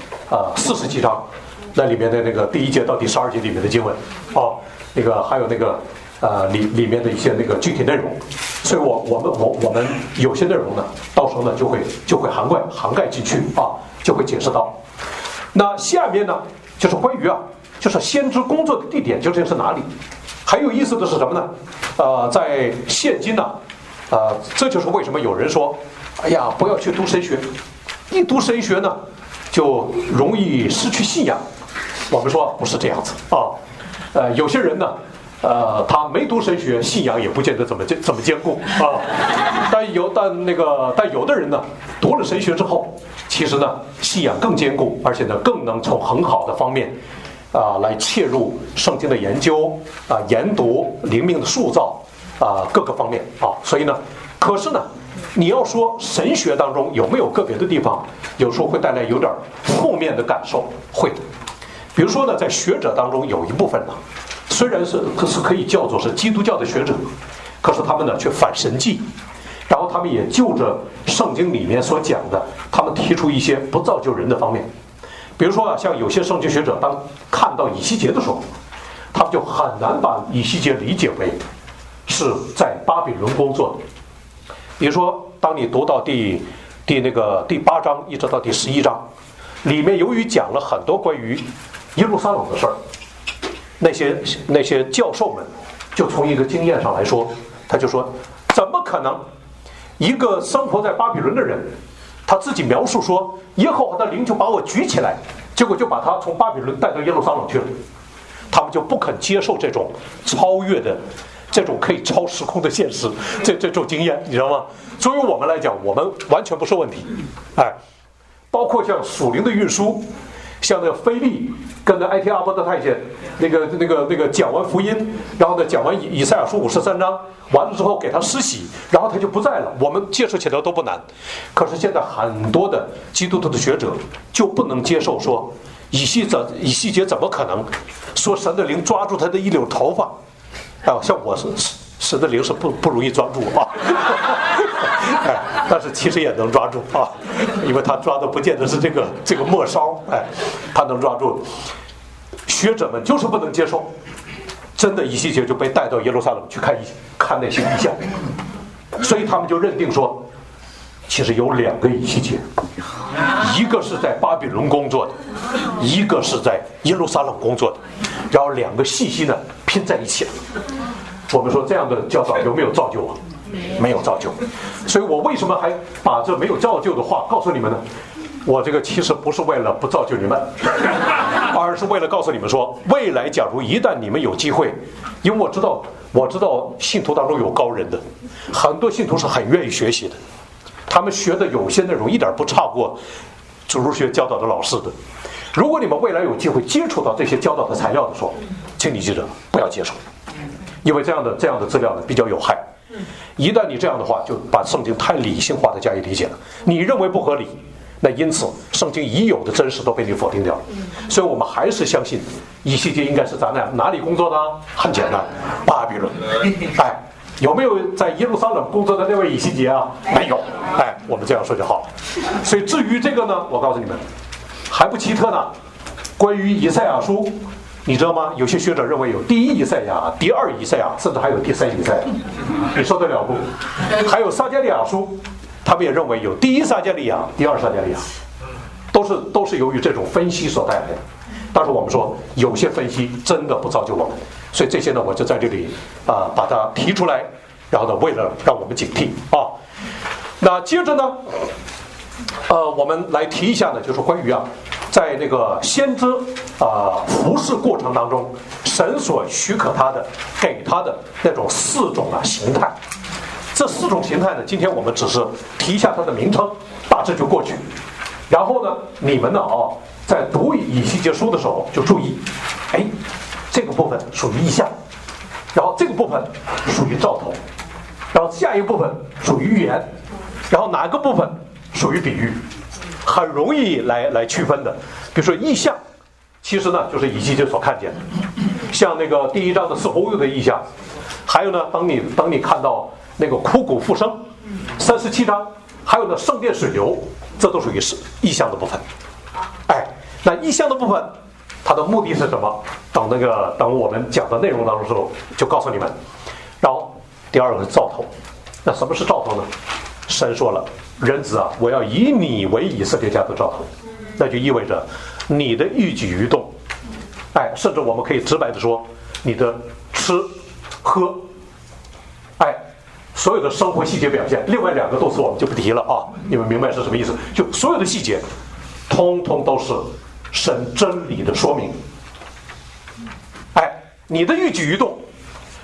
47章那里面的第1节到第12节里面的经文还有里面的一些具体内容。所以我们有些内容呢，到时候呢就会涵盖进去就会解释到。那下面呢就是关于就是先知工作的地点究竟是哪里？还有意思的是什么呢？在现今呢，这就是为什么有人说，哎呀，不要去读神学，一读神学呢，就容易失去信仰。我们说不是这样子有些人呢， 他没读神学，信仰也不见得怎么坚固啊。但有的人呢，读了神学之后，其实呢信仰更坚固，而且呢更能从很好的方面来切入圣经的研究研读灵命的塑造各个方面啊。所以呢，可是呢，你要说神学当中有没有个别的地方，有时候会带来有点负面的感受，会的。比如说呢，在学者当中有一部分呢，虽然是可以叫做是基督教的学者，可是他们呢却反神迹，然后他们也就着圣经里面所讲的，他们提出一些不造就人的方面。比如说像有些圣经学者当看到以西结的时候，他们就很难把以西结理解为是在巴比伦工作的。比如说当你读到第8章一直到第11章，里面由于讲了很多关于耶路撒冷的事儿，那些教授们就从一个经验上来说，他就说，怎么可能一个生活在巴比伦的人，他自己描述说耶和华的灵就把我举起来，结果就把他从巴比伦带到耶路撒冷去了。他们就不肯接受这种超越的这种可以超时空的现实，这种经验，你知道吗？作为我们来讲，我们完全不是问题。包括像属灵的运输，像那个腓利跟那埃提阿波的太监那个讲完福音，然后呢讲完以赛亚书53章完了之后给他施洗，然后他就不在了，我们接受起来都不难。可是现在很多的基督徒的学者就不能接受说以西结怎么可能说神的灵抓住他的一绺头发像我是神的灵是不容易抓住啊但是其实也能抓住啊，因为他抓的不见得是这个末梢，他能抓住。学者们就是不能接受，真的以西结就被带到耶路撒冷去看那些异象，所以他们就认定说，其实有2个以西结，一个是在巴比伦工作的，一个是在耶路撒冷工作的，然后2个信息呢拼在一起了。我们说这样的教导有没有造就啊？没有造就。所以我为什么还把这没有造就的话告诉你们呢？我这个其实不是为了不造就你们，而是为了告诉你们说，未来假如一旦你们有机会，因为我知道信徒当中有高人的，很多信徒是很愿意学习的，他们学的有些内容一点不差过主日学教导的老师的。如果你们未来有机会接触到这些教导的材料的时候，请你记得不要接受，因为这样的资料呢比较有害。一旦你这样的话，就把圣经太理性化的加以理解了，你认为不合理，那因此圣经已有的真实都被你否定掉了。所以我们还是相信以西结应该是在哪里工作呢？很简单，巴比伦。有没有在耶路撒冷工作的那位以西结啊？没有。我们这样说就好了。所以至于这个呢，我告诉你们还不奇特呢。关于以赛亚书，你知道吗？有些学者认为有第1以赛亚、第2以赛亚，甚至还有第3以赛亚，你受得了不？还有撒迦利亚书，他们也认为有第1撒迦利亚、第2撒迦利亚，都是由于这种分析所带来的。但是我们说有些分析真的不造就我们，所以这些呢我就在这里把它提出来，然后呢为了让我们警惕啊。那接着呢我们来提一下呢，就是关于在那个先知服侍过程当中，神所许可他的给他的那种4种形态。这4种形态呢，今天我们只是提一下它的名称，大致就过去。然后呢，你们呢在读以西结书的时候就注意，这个部分属于意象，然后这个部分属于兆头，然后下一个部分属于预言，然后哪个部分属于比喻，很容易来区分的。比如说意象，其实呢就是以西结所看见的，像那个第1章的四活物的意象，还有呢当你看到那个枯骨复生，37章，还有呢圣殿水流，这都属于意象的部分。那意象的部分，它的目的是什么？等我们讲的内容当中的时候，就告诉你们。然后第2个是兆头。那什么是兆头呢？神说了，人子我要以你为以色列家的兆头，那就意味着你的一举一动，甚至我们可以直白的说，你的吃喝，所有的生活细节表现。另外2个动词我们就不提了你们明白是什么意思？就所有的细节通通都是神真理的说明。你的一举一动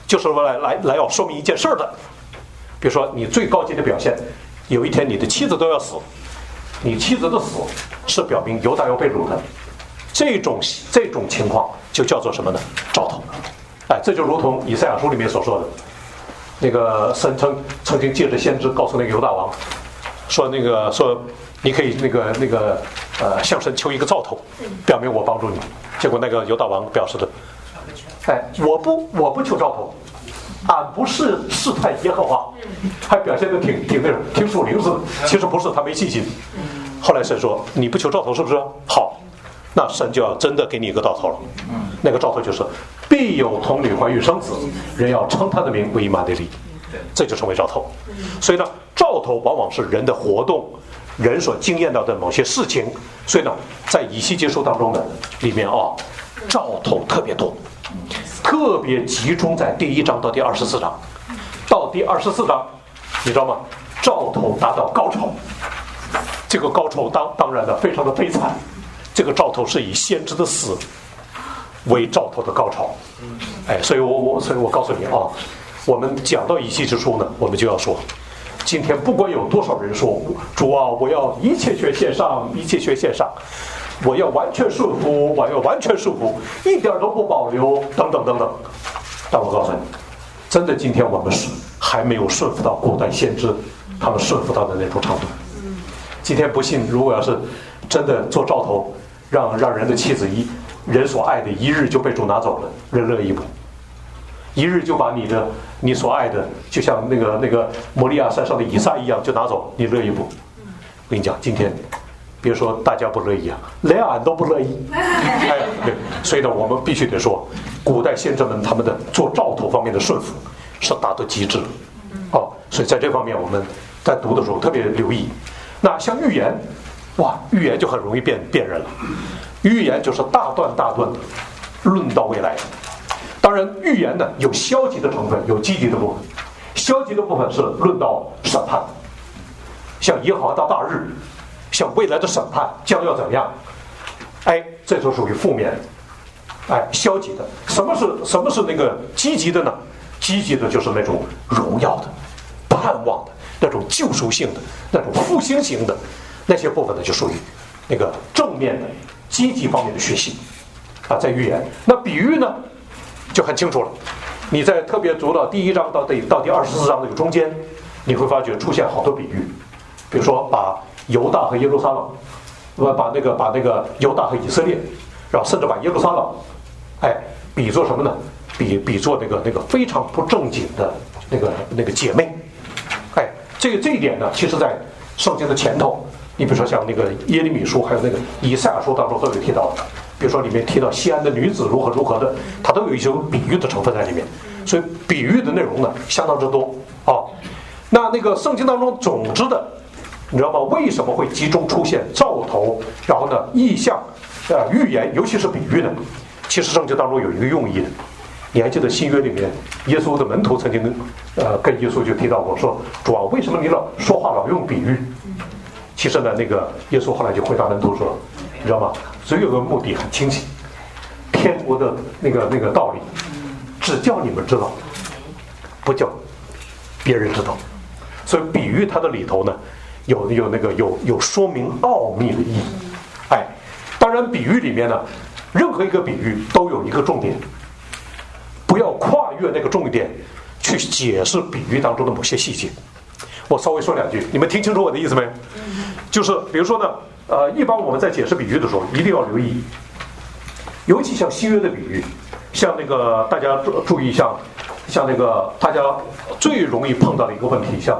就是为了来要说明一件事的。比如说你最高级的表现，有一天你的妻子都要死，你妻子的死是表明犹大要被掳的，这种情况就叫做什么呢？兆头。这就如同以赛亚书里面所说的，那个神曾经借着先知告诉那个犹大王，说你可以向神求一个兆头，表明我帮助你。结果那个犹大王表示的，我不求兆头，俺不是试探耶和华，还表现的挺属灵似的。其实不是，他没信心。后来神说，你不求兆头是不是？好，那神就要真的给你一个兆头了。那个兆头就是必有童女怀孕生子，人要称他的名为以马内利，这就成为兆头。所以呢，兆头往往是人的活动，人所经验到的某些事情。所以呢，在以西结书当中呢，里面兆头特别多，特别集中在第1章到第24章。到第24章，你知道吗？兆头达到高潮，这个高潮当然的非常的悲惨。这个兆头是以先知的死为兆头的高潮。所以我告诉你我们讲到以西之书呢，我们就要说，今天不管有多少人说，主啊，我要一切学线上，一切学线上，我要完全顺服，我要完全顺服，一点都不保留，等等等等。但我告诉你，真的今天我们还没有顺服到古代先知他们顺服到的那种程度。今天不信，如果要是真的做兆头，让人的妻子人所爱的一日就被主拿走了，人乐意不？一日就把你所爱的，就像那个摩利亚山上的以撒一样就拿走，你乐意不？我跟你讲，今天别说大家不乐意连俺都不乐意。对，所以呢，我们必须得说，古代先知们他们的做兆头方面的顺服是达到极致所以在这方面我们在读的时候特别留意。那像预言，预言就很容易辨认了。预言就是大段大段的论到未来。当然预言呢有消极的成分，有积极的部分。消极的部分是论到审判，像耶和华的大日，像未来的审判将要怎样，这就属于负面，消极的。什么是那个积极的呢？积极的就是那种荣耀的、盼望的、那种救赎性的、那种复兴型的那些部分呢，就属于那个正面的积极方面的学习在预言。那比喻呢就很清楚了，你在特别读到第1章到第24章这个中间，你会发觉出现好多比喻。比如说把犹大和耶路撒冷，把那个犹大和以色列，然后甚至把耶路撒冷比作什么呢？比作那个非常不正经的那个姐妹。这一点呢，其实在圣经的前头，你比如说像那个耶利米书，还有那个以赛亚书当中都有提到的。比如说里面提到西安的女子如何如何的，它都有一些比喻的成分在里面，所以比喻的内容呢相当之多那个圣经当中总之的，你知道吗？为什么会集中出现兆头，然后呢意象预言，尤其是比喻呢？其实圣经当中有一个用意的。你还记得新约里面耶稣的门徒曾经跟耶稣就提到过，说主啊，为什么你说话老用比喻？其实呢，那个耶稣后来就回答门徒说，你知道吗？只有个目的很清晰，天国的那个道理，只叫你们知道，不叫别人知道。所以比喻它的里头呢，有说明奥秘的意义。当然比喻里面呢，任何一个比喻都有一个重点，不要跨越那个重点去解释比喻当中的某些细节。我稍微说两句，你们听清楚我的意思没？就是比如说呢，一般我们在解释比喻的时候，一定要留意，尤其像新约的比喻，像那个大家注意，像那个大家最容易碰到的一个问题，像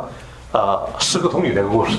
10个童女那个故事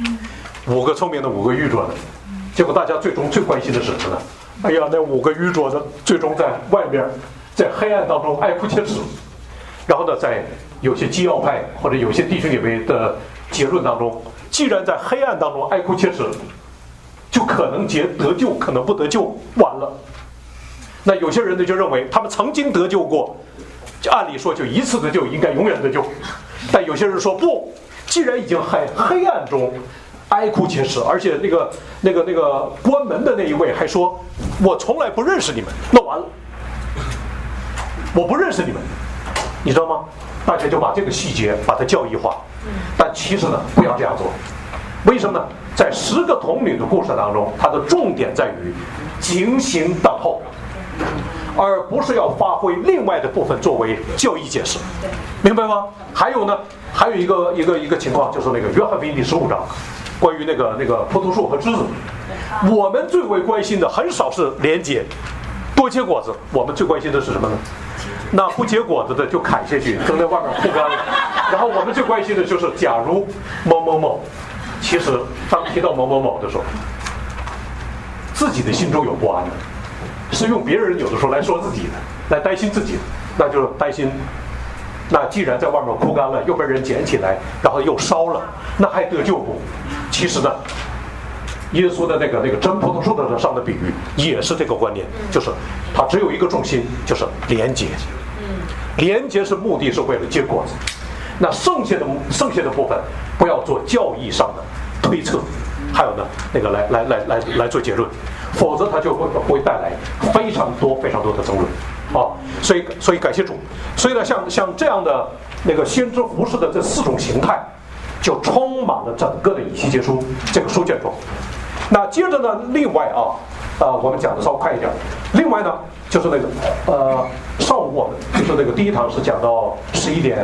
，5个聪明的，5个愚拙的，结果大家最终最关心的是什么呢？哎呀，那5个愚拙的最终在外面，在黑暗当中爱哭切齿，然后呢，在有些基要派或者有些弟兄姐妹的结论当中，既然在黑暗当中爱哭切齿，就可能得救，可能不得救，完了。那有些人呢就认为他们曾经得救过，按理说就一次得救，应该永远得救。但有些人说不，既然已经在黑暗中哀哭切齿，而且那个关门的那一位还说我从来不认识你们，那完了，我不认识你们， 你知道吗？大家就把这个细节把它教义化，但其实呢，不要这样做。为什么呢？在10个童女的故事当中，它的重点在于警醒等候，而不是要发挥另外的部分作为教义解释，明白吗？还有呢，还有一个情况，就是那个约翰福音第15章，关于那个葡萄树和枝子，我们最为关心的很少是连结，多结果子，我们最关心的是什么呢？那不结果子的就砍下去，扔在外面枯干了。然后我们最关心的就是，假如某某某，其实当提到某某某的时候，自己的心中有不安的，是用别人有的时候来说自己的，来担心自己的，那就是担心。那既然在外面枯干了，又被人捡起来，然后又烧了，那还得救不？其实呢，耶稣的那个真葡萄树的上的比喻也是这个观念，就是它只有一个重心，就是连结。连结是目的是为了结果子，那剩下的部分不要做教义上的推测，还有呢那个来做结论，否则它就会带来非常多的争论啊。所以感谢主，所以呢像这样的那个先知服事的这4种形态，就充满了整个的以西结书这个书卷中。那接着呢，另外我们讲的稍微快一点。另外呢，就是那个上午我们就是那个第一堂是讲到11点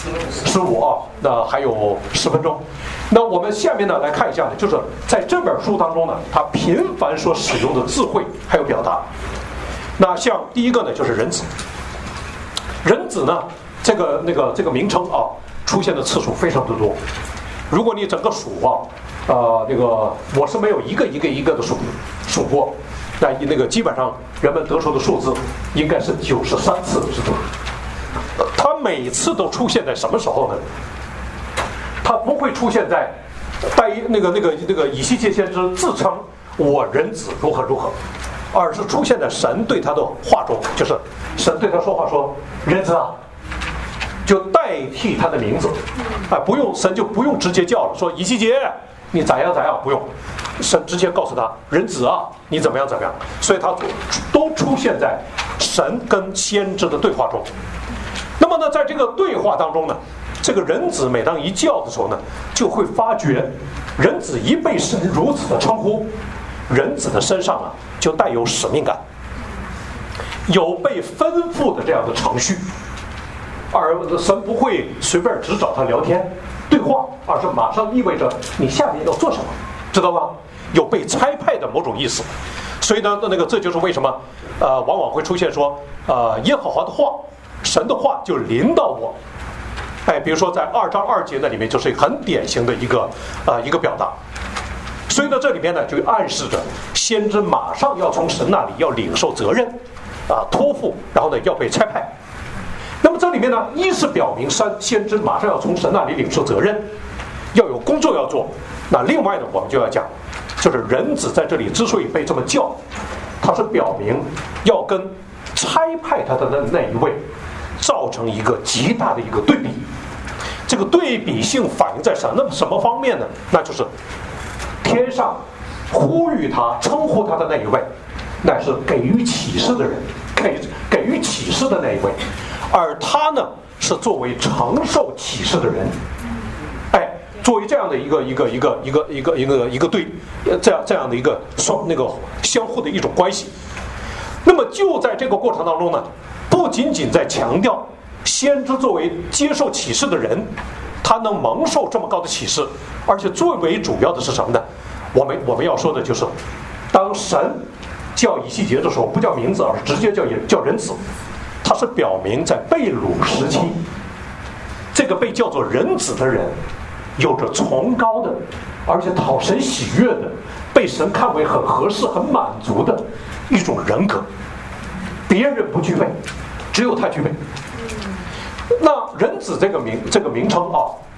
15啊，那还有10分钟。那我们下面呢来看一下呢，就是在这本书当中呢，它频繁所使用的智慧还有表达。那像第一个呢，就是人子。人子呢，这个名称啊，出现的次数非常的多。如果你整个数那个我是没有一个的数过，那个基本上人们得出的数字应该是93次之多。它每次都出现在什么时候呢？它不会出现在那个以西结先知自称我人子如何如何，而是出现在神对他的话中，就是神对他说话说人子啊，就代替他的名字，神就不用直接叫了，说以西结你咋样，不用，神直接告诉他人子啊，你怎么样，所以他都出现在神跟先知的对话中。那么呢，在这个对话当中呢，这个人子每当一叫的时候呢，就会发觉人子一被神如此的称呼，人子的身上就带有使命感，有被吩咐的这样的程序，而神不会随便只找他聊天对话，而是马上意味着你下面要做什么，知道吧？有被差派的某种意思。所以呢，这就是为什么往往会出现说耶和华的话，神的话就临到我。比如说在2章2节那里面就是很典型的一个表达。所以呢，这里面呢就暗示着先知马上要从神那里要领受责任托付，然后呢要被差派。那么这里面呢，一是表明先知马上要从神那里领受责任，要有工作要做。那另外呢，我们就要讲，就是人子在这里之所以被这么叫，它是表明要跟差派他的那一位造成一个极大的一个对比。这个对比性反映在什么方面呢？那就是天上呼吁他、称呼他的那一位，乃是给予启示的人，给予启示的那一位。而他呢，是作为承受启示的人，作为这样的一个对，这样的一个相互的一种关系。那么就在这个过程当中呢，不仅仅在强调先知作为接受启示的人，他能蒙受这么高的启示，而且最为主要的是什么呢？我们要说的就是，当神叫以西结的时候，不叫名字，而是直接叫人子。它是表明在被掳时期，这个被叫做人子的人，有着崇高的，而且讨神喜悦的，被神看为很合适、很满足的一种人格，别人不具备，只有他具备。那人子这个名称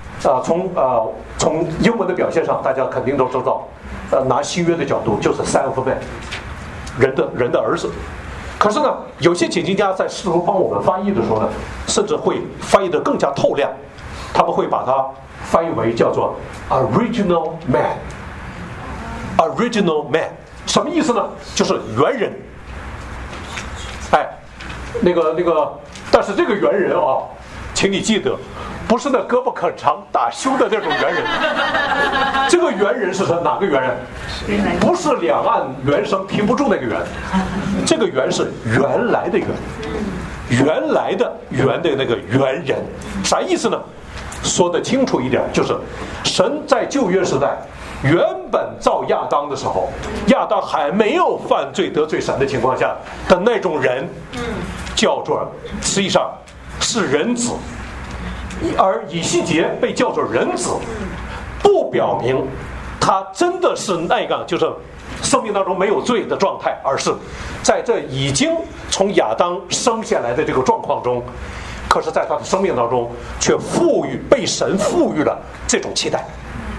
从英文的表现上，大家肯定都知道，拿新约的角度就是 Son of Man， 人的儿子。可是呢，有些解经家在试图帮我们翻译的时候呢，甚至会翻译得更加透亮，他们会把它翻译为叫做 Original Man。Original Man 什么意思呢？就是原人。那个但是这个猿人啊，请你记得，不是那胳膊很长大胸的那种猿人。这个猿人是哪个猿人？不是两岸猿声停不住那个猿，这个猿是原来的猿，原来的猿的那个猿人。啥意思呢？说得清楚一点，就是神在旧约时代原本造亚当的时候，亚当还没有犯罪得罪神的情况下的那种人，叫做实际上是人子。而以西结被叫做人子，不表明他真的是那个就是生命当中没有罪的状态，而是在这已经从亚当生下来的这个状况中，可是在他的生命当中却被神赋予了这种期待。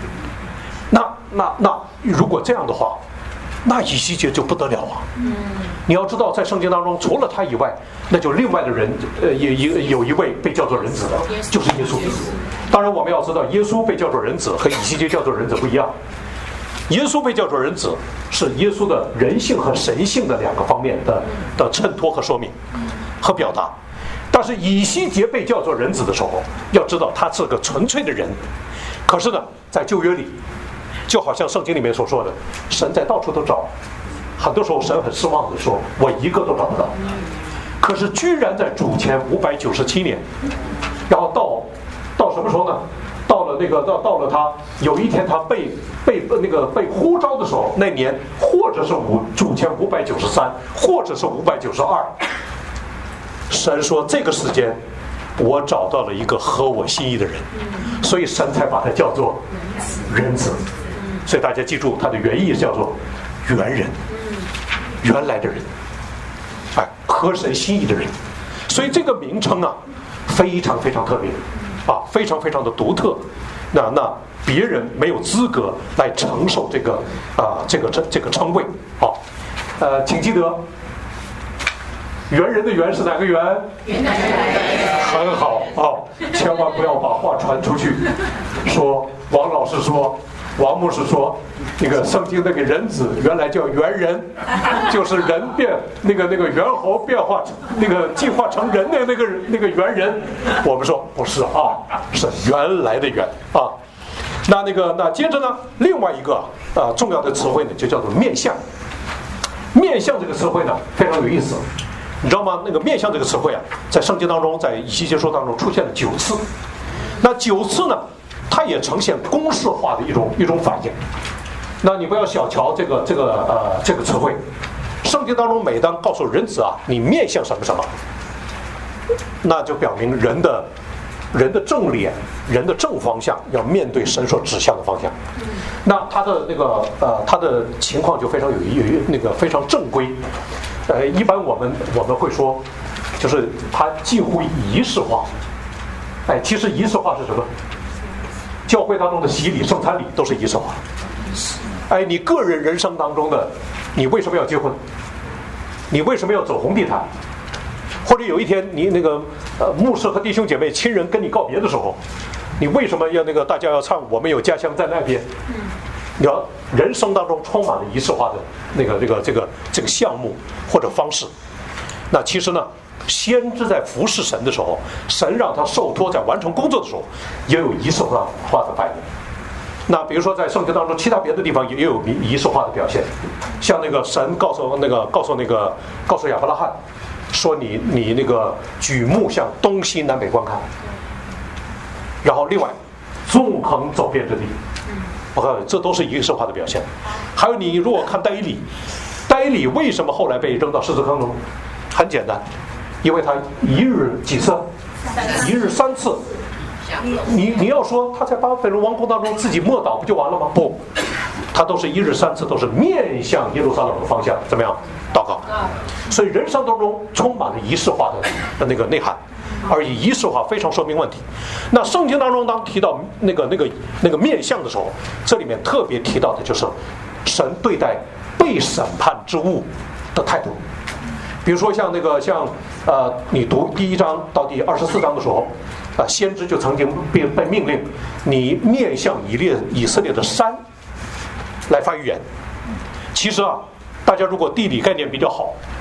那如果这样的话，那以西结就不得了啊！你要知道，在圣经当中，除了他以外，那就另外的人，有一位被叫做人子的，就是耶稣。当然，我们要知道，耶稣被叫做人子和以西结叫做人子不一样。耶稣被叫做人子，是耶稣的人性和神性的两个方面的衬托和说明和表达。但是以西结被叫做人子的时候，要知道他是个纯粹的人。可是呢，在旧约里，就好像圣经里面所说的，神在到处都找，很多时候神很失望的说，我一个都找不到。可是居然在主前597年，然后到什么时候呢？到了他有一天他被呼召的时候，那年或者是主前593，或者是592，神说这个时间我找到了一个合我心意的人，所以神才把他叫做人子。所以大家记住，它的原意叫做原人，原来的人，合神心意的人。所以这个名称啊，非常非常特别啊，非常非常的独特。那别人没有资格来承受这个称谓啊。请记得，猿人的猿是哪个猿？很好啊，千万不要把话传出去，说王老师说。王牧师说，那个圣经那个人子原来叫猿人，就是人变那个猿猴变化那个进化成人的那个猿人。我们说不是啊，是原来的猿啊。那接着呢，另外一个重要的词汇呢，就叫做面相。面相这个词汇呢非常有意思，你知道吗？那个面相这个词汇啊，在圣经当中，在以西结书当中出现了9次。那9次呢，它也呈现公式化的一种反应。那你不要小瞧这个词汇。圣经当中每当告诉人子啊，你面向什么什么，那就表明人的正脸，人的正方向要面对神所指向的方向。那他的他的情况就非常有非常正规。一般我们会说，就是他近乎仪式化。其实仪式化是什么？教会当中的洗礼、圣餐礼都是仪式化。你个人人生当中的，你为什么要结婚？你为什么要走红地毯？或者有一天你牧师和弟兄姐妹亲人跟你告别的时候，你为什么要大家要唱我们有家乡在那边？你要人生当中充满了仪式化的这个项目或者方式。那其实呢，先知在服侍神的时候，神让他受托在完成工作的时候，也有仪式化的反应。那比如说在圣经当中，其他别的地方也有仪式化的表现，像神告诉亚伯拉罕说你举目向东西南北观看，然后另外纵横走遍这地，这都是仪式化的表现。还有你如果看呆礼为什么后来被扔到狮子坑中？很简单，因为他一日几次？1日3次。你要说他在巴比伦王宫当中自己默祷不就完了吗？不，他都是1日3次，都是面向耶路撒冷的方向，怎么样祷告？所以人生当中充满了仪式化的内涵，而以仪式化非常说明问题。那圣经当中当提到那个面相的时候，这里面特别提到的就是神对待被审判之物的态度。比如说像你读第1章到第24章的时候，先知就曾经被命令你面向以色列的山来发预言。其实大家如果地理概念比较好，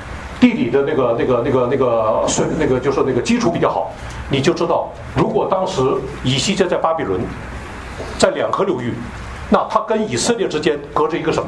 地理的就是那个基础比较好，你就知道，如果当时以西结在巴比伦，在两河流域，那他跟以色列之间隔着一个什么？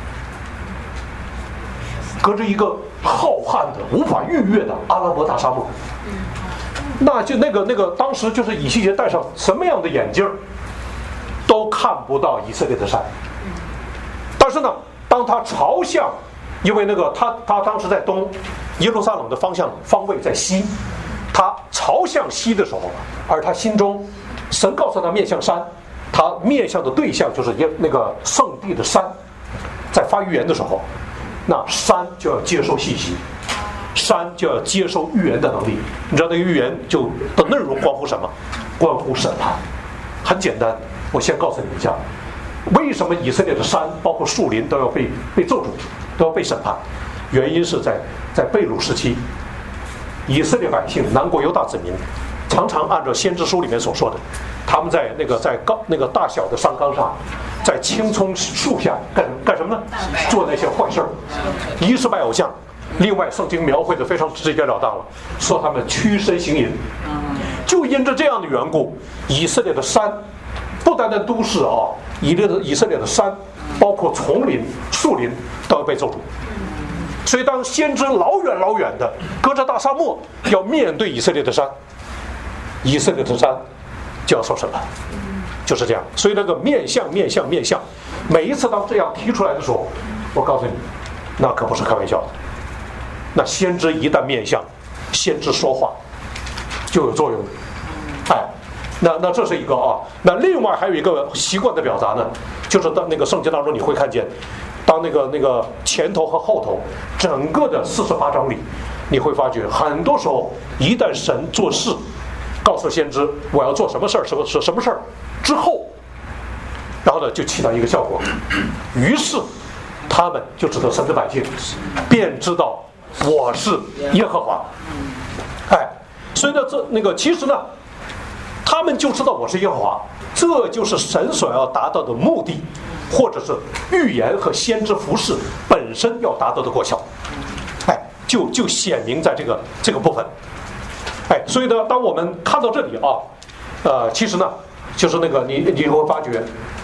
隔着一个浩瀚的、无法逾越的阿拉伯大沙漠。那就那个当时就是以西结戴上什么样的眼镜，都看不到以色列的山。但是呢，当他朝向，因为他当时在东，耶路撒冷的方位在西，他朝向西的时候，而他心中，神告诉他面向山，他面向的对象就是那个圣地的山，在发预言的时候，那山就要接受信息，山就要接受预言的能力。你知道那个预言的内容关乎什么？关乎审判。很简单，我先告诉你一下，为什么以色列的山包括树林都要被咒诅，都要被审判？原因是在被掳时期，以色列百姓南国犹大子民常常按照先知书里面所说的，他们在那个大小的山冈上，在青葱树下干什么呢？做那些坏事儿，一是拜偶像，另外圣经描绘的非常直截了当了，说他们屈身行淫。就因着这样的缘故，以色列的山，不单单都市啊，以色列的山，包括丛林、树林都要被咒诅。所以当先知老远的隔着大沙漠要面对以色列的山，以色列的山就要受审判，就是这样。所以那个面向，每一次当这样提出来的时候，我告诉你，那可不是开玩笑的。那先知一旦面向，先知说话就有作用的。那这是一个啊。那另外还有一个习惯的表达呢，就是到那个圣经当中你会看见，当那个前头和后头整个的48章里，你会发觉很多时候，一旦神做事告诉先知我要做什么事儿，什么事儿之后，然后呢就起到一个效果，于是他们就知道神的百姓便知道我是耶和华。所以呢其实呢他们就知道我是耶和华，这就是神所要达到的目的，或者是预言和先知服事本身要达到的果效。就显明在这个部分。所以呢，当我们看到这里啊，其实呢，就是你会发觉，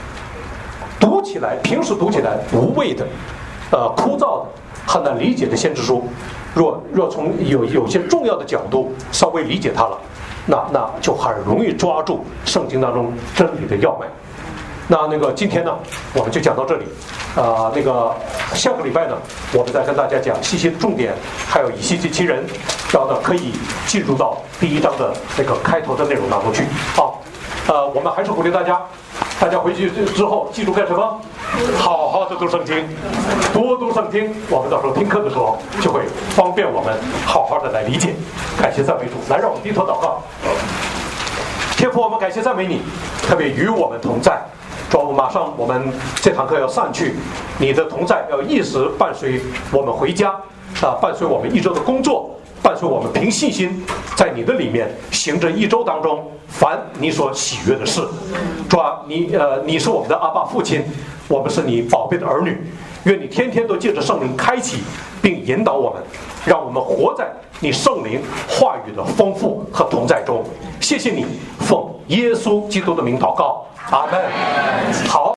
平时读起来无味的，枯燥的，很难理解的先知书，若从有些重要的角度稍微理解它了，那就很容易抓住圣经当中真理的要脉。今天呢，我们就讲到这里。下个礼拜呢，我们再跟大家讲西西的重点，还有以西结7人，然后呢可以进入到第1章的那个开头的内容当中去。好，我们还是鼓励大家回去之后记住干什么？好好的读圣经，多读圣经，我们到时候听课的时候就会方便我们好好的来理解。感谢赞美主，来让我们低头祷告。天父，我们感谢赞美你，特别与我们同在。主，马上我们这堂课要散去，你的同在要一直伴随我们回家，伴随我们一周的工作，伴随我们凭信心在你的里面行着一周当中凡你所喜悦的事。主啊，你是我们的阿爸父亲，我们是你宝贝的儿女，愿你天天都借着圣灵开启并引导我们，让我们活在你圣灵话语的丰富和同在中。谢谢你，奉耶稣基督的名祷告，阿们。好。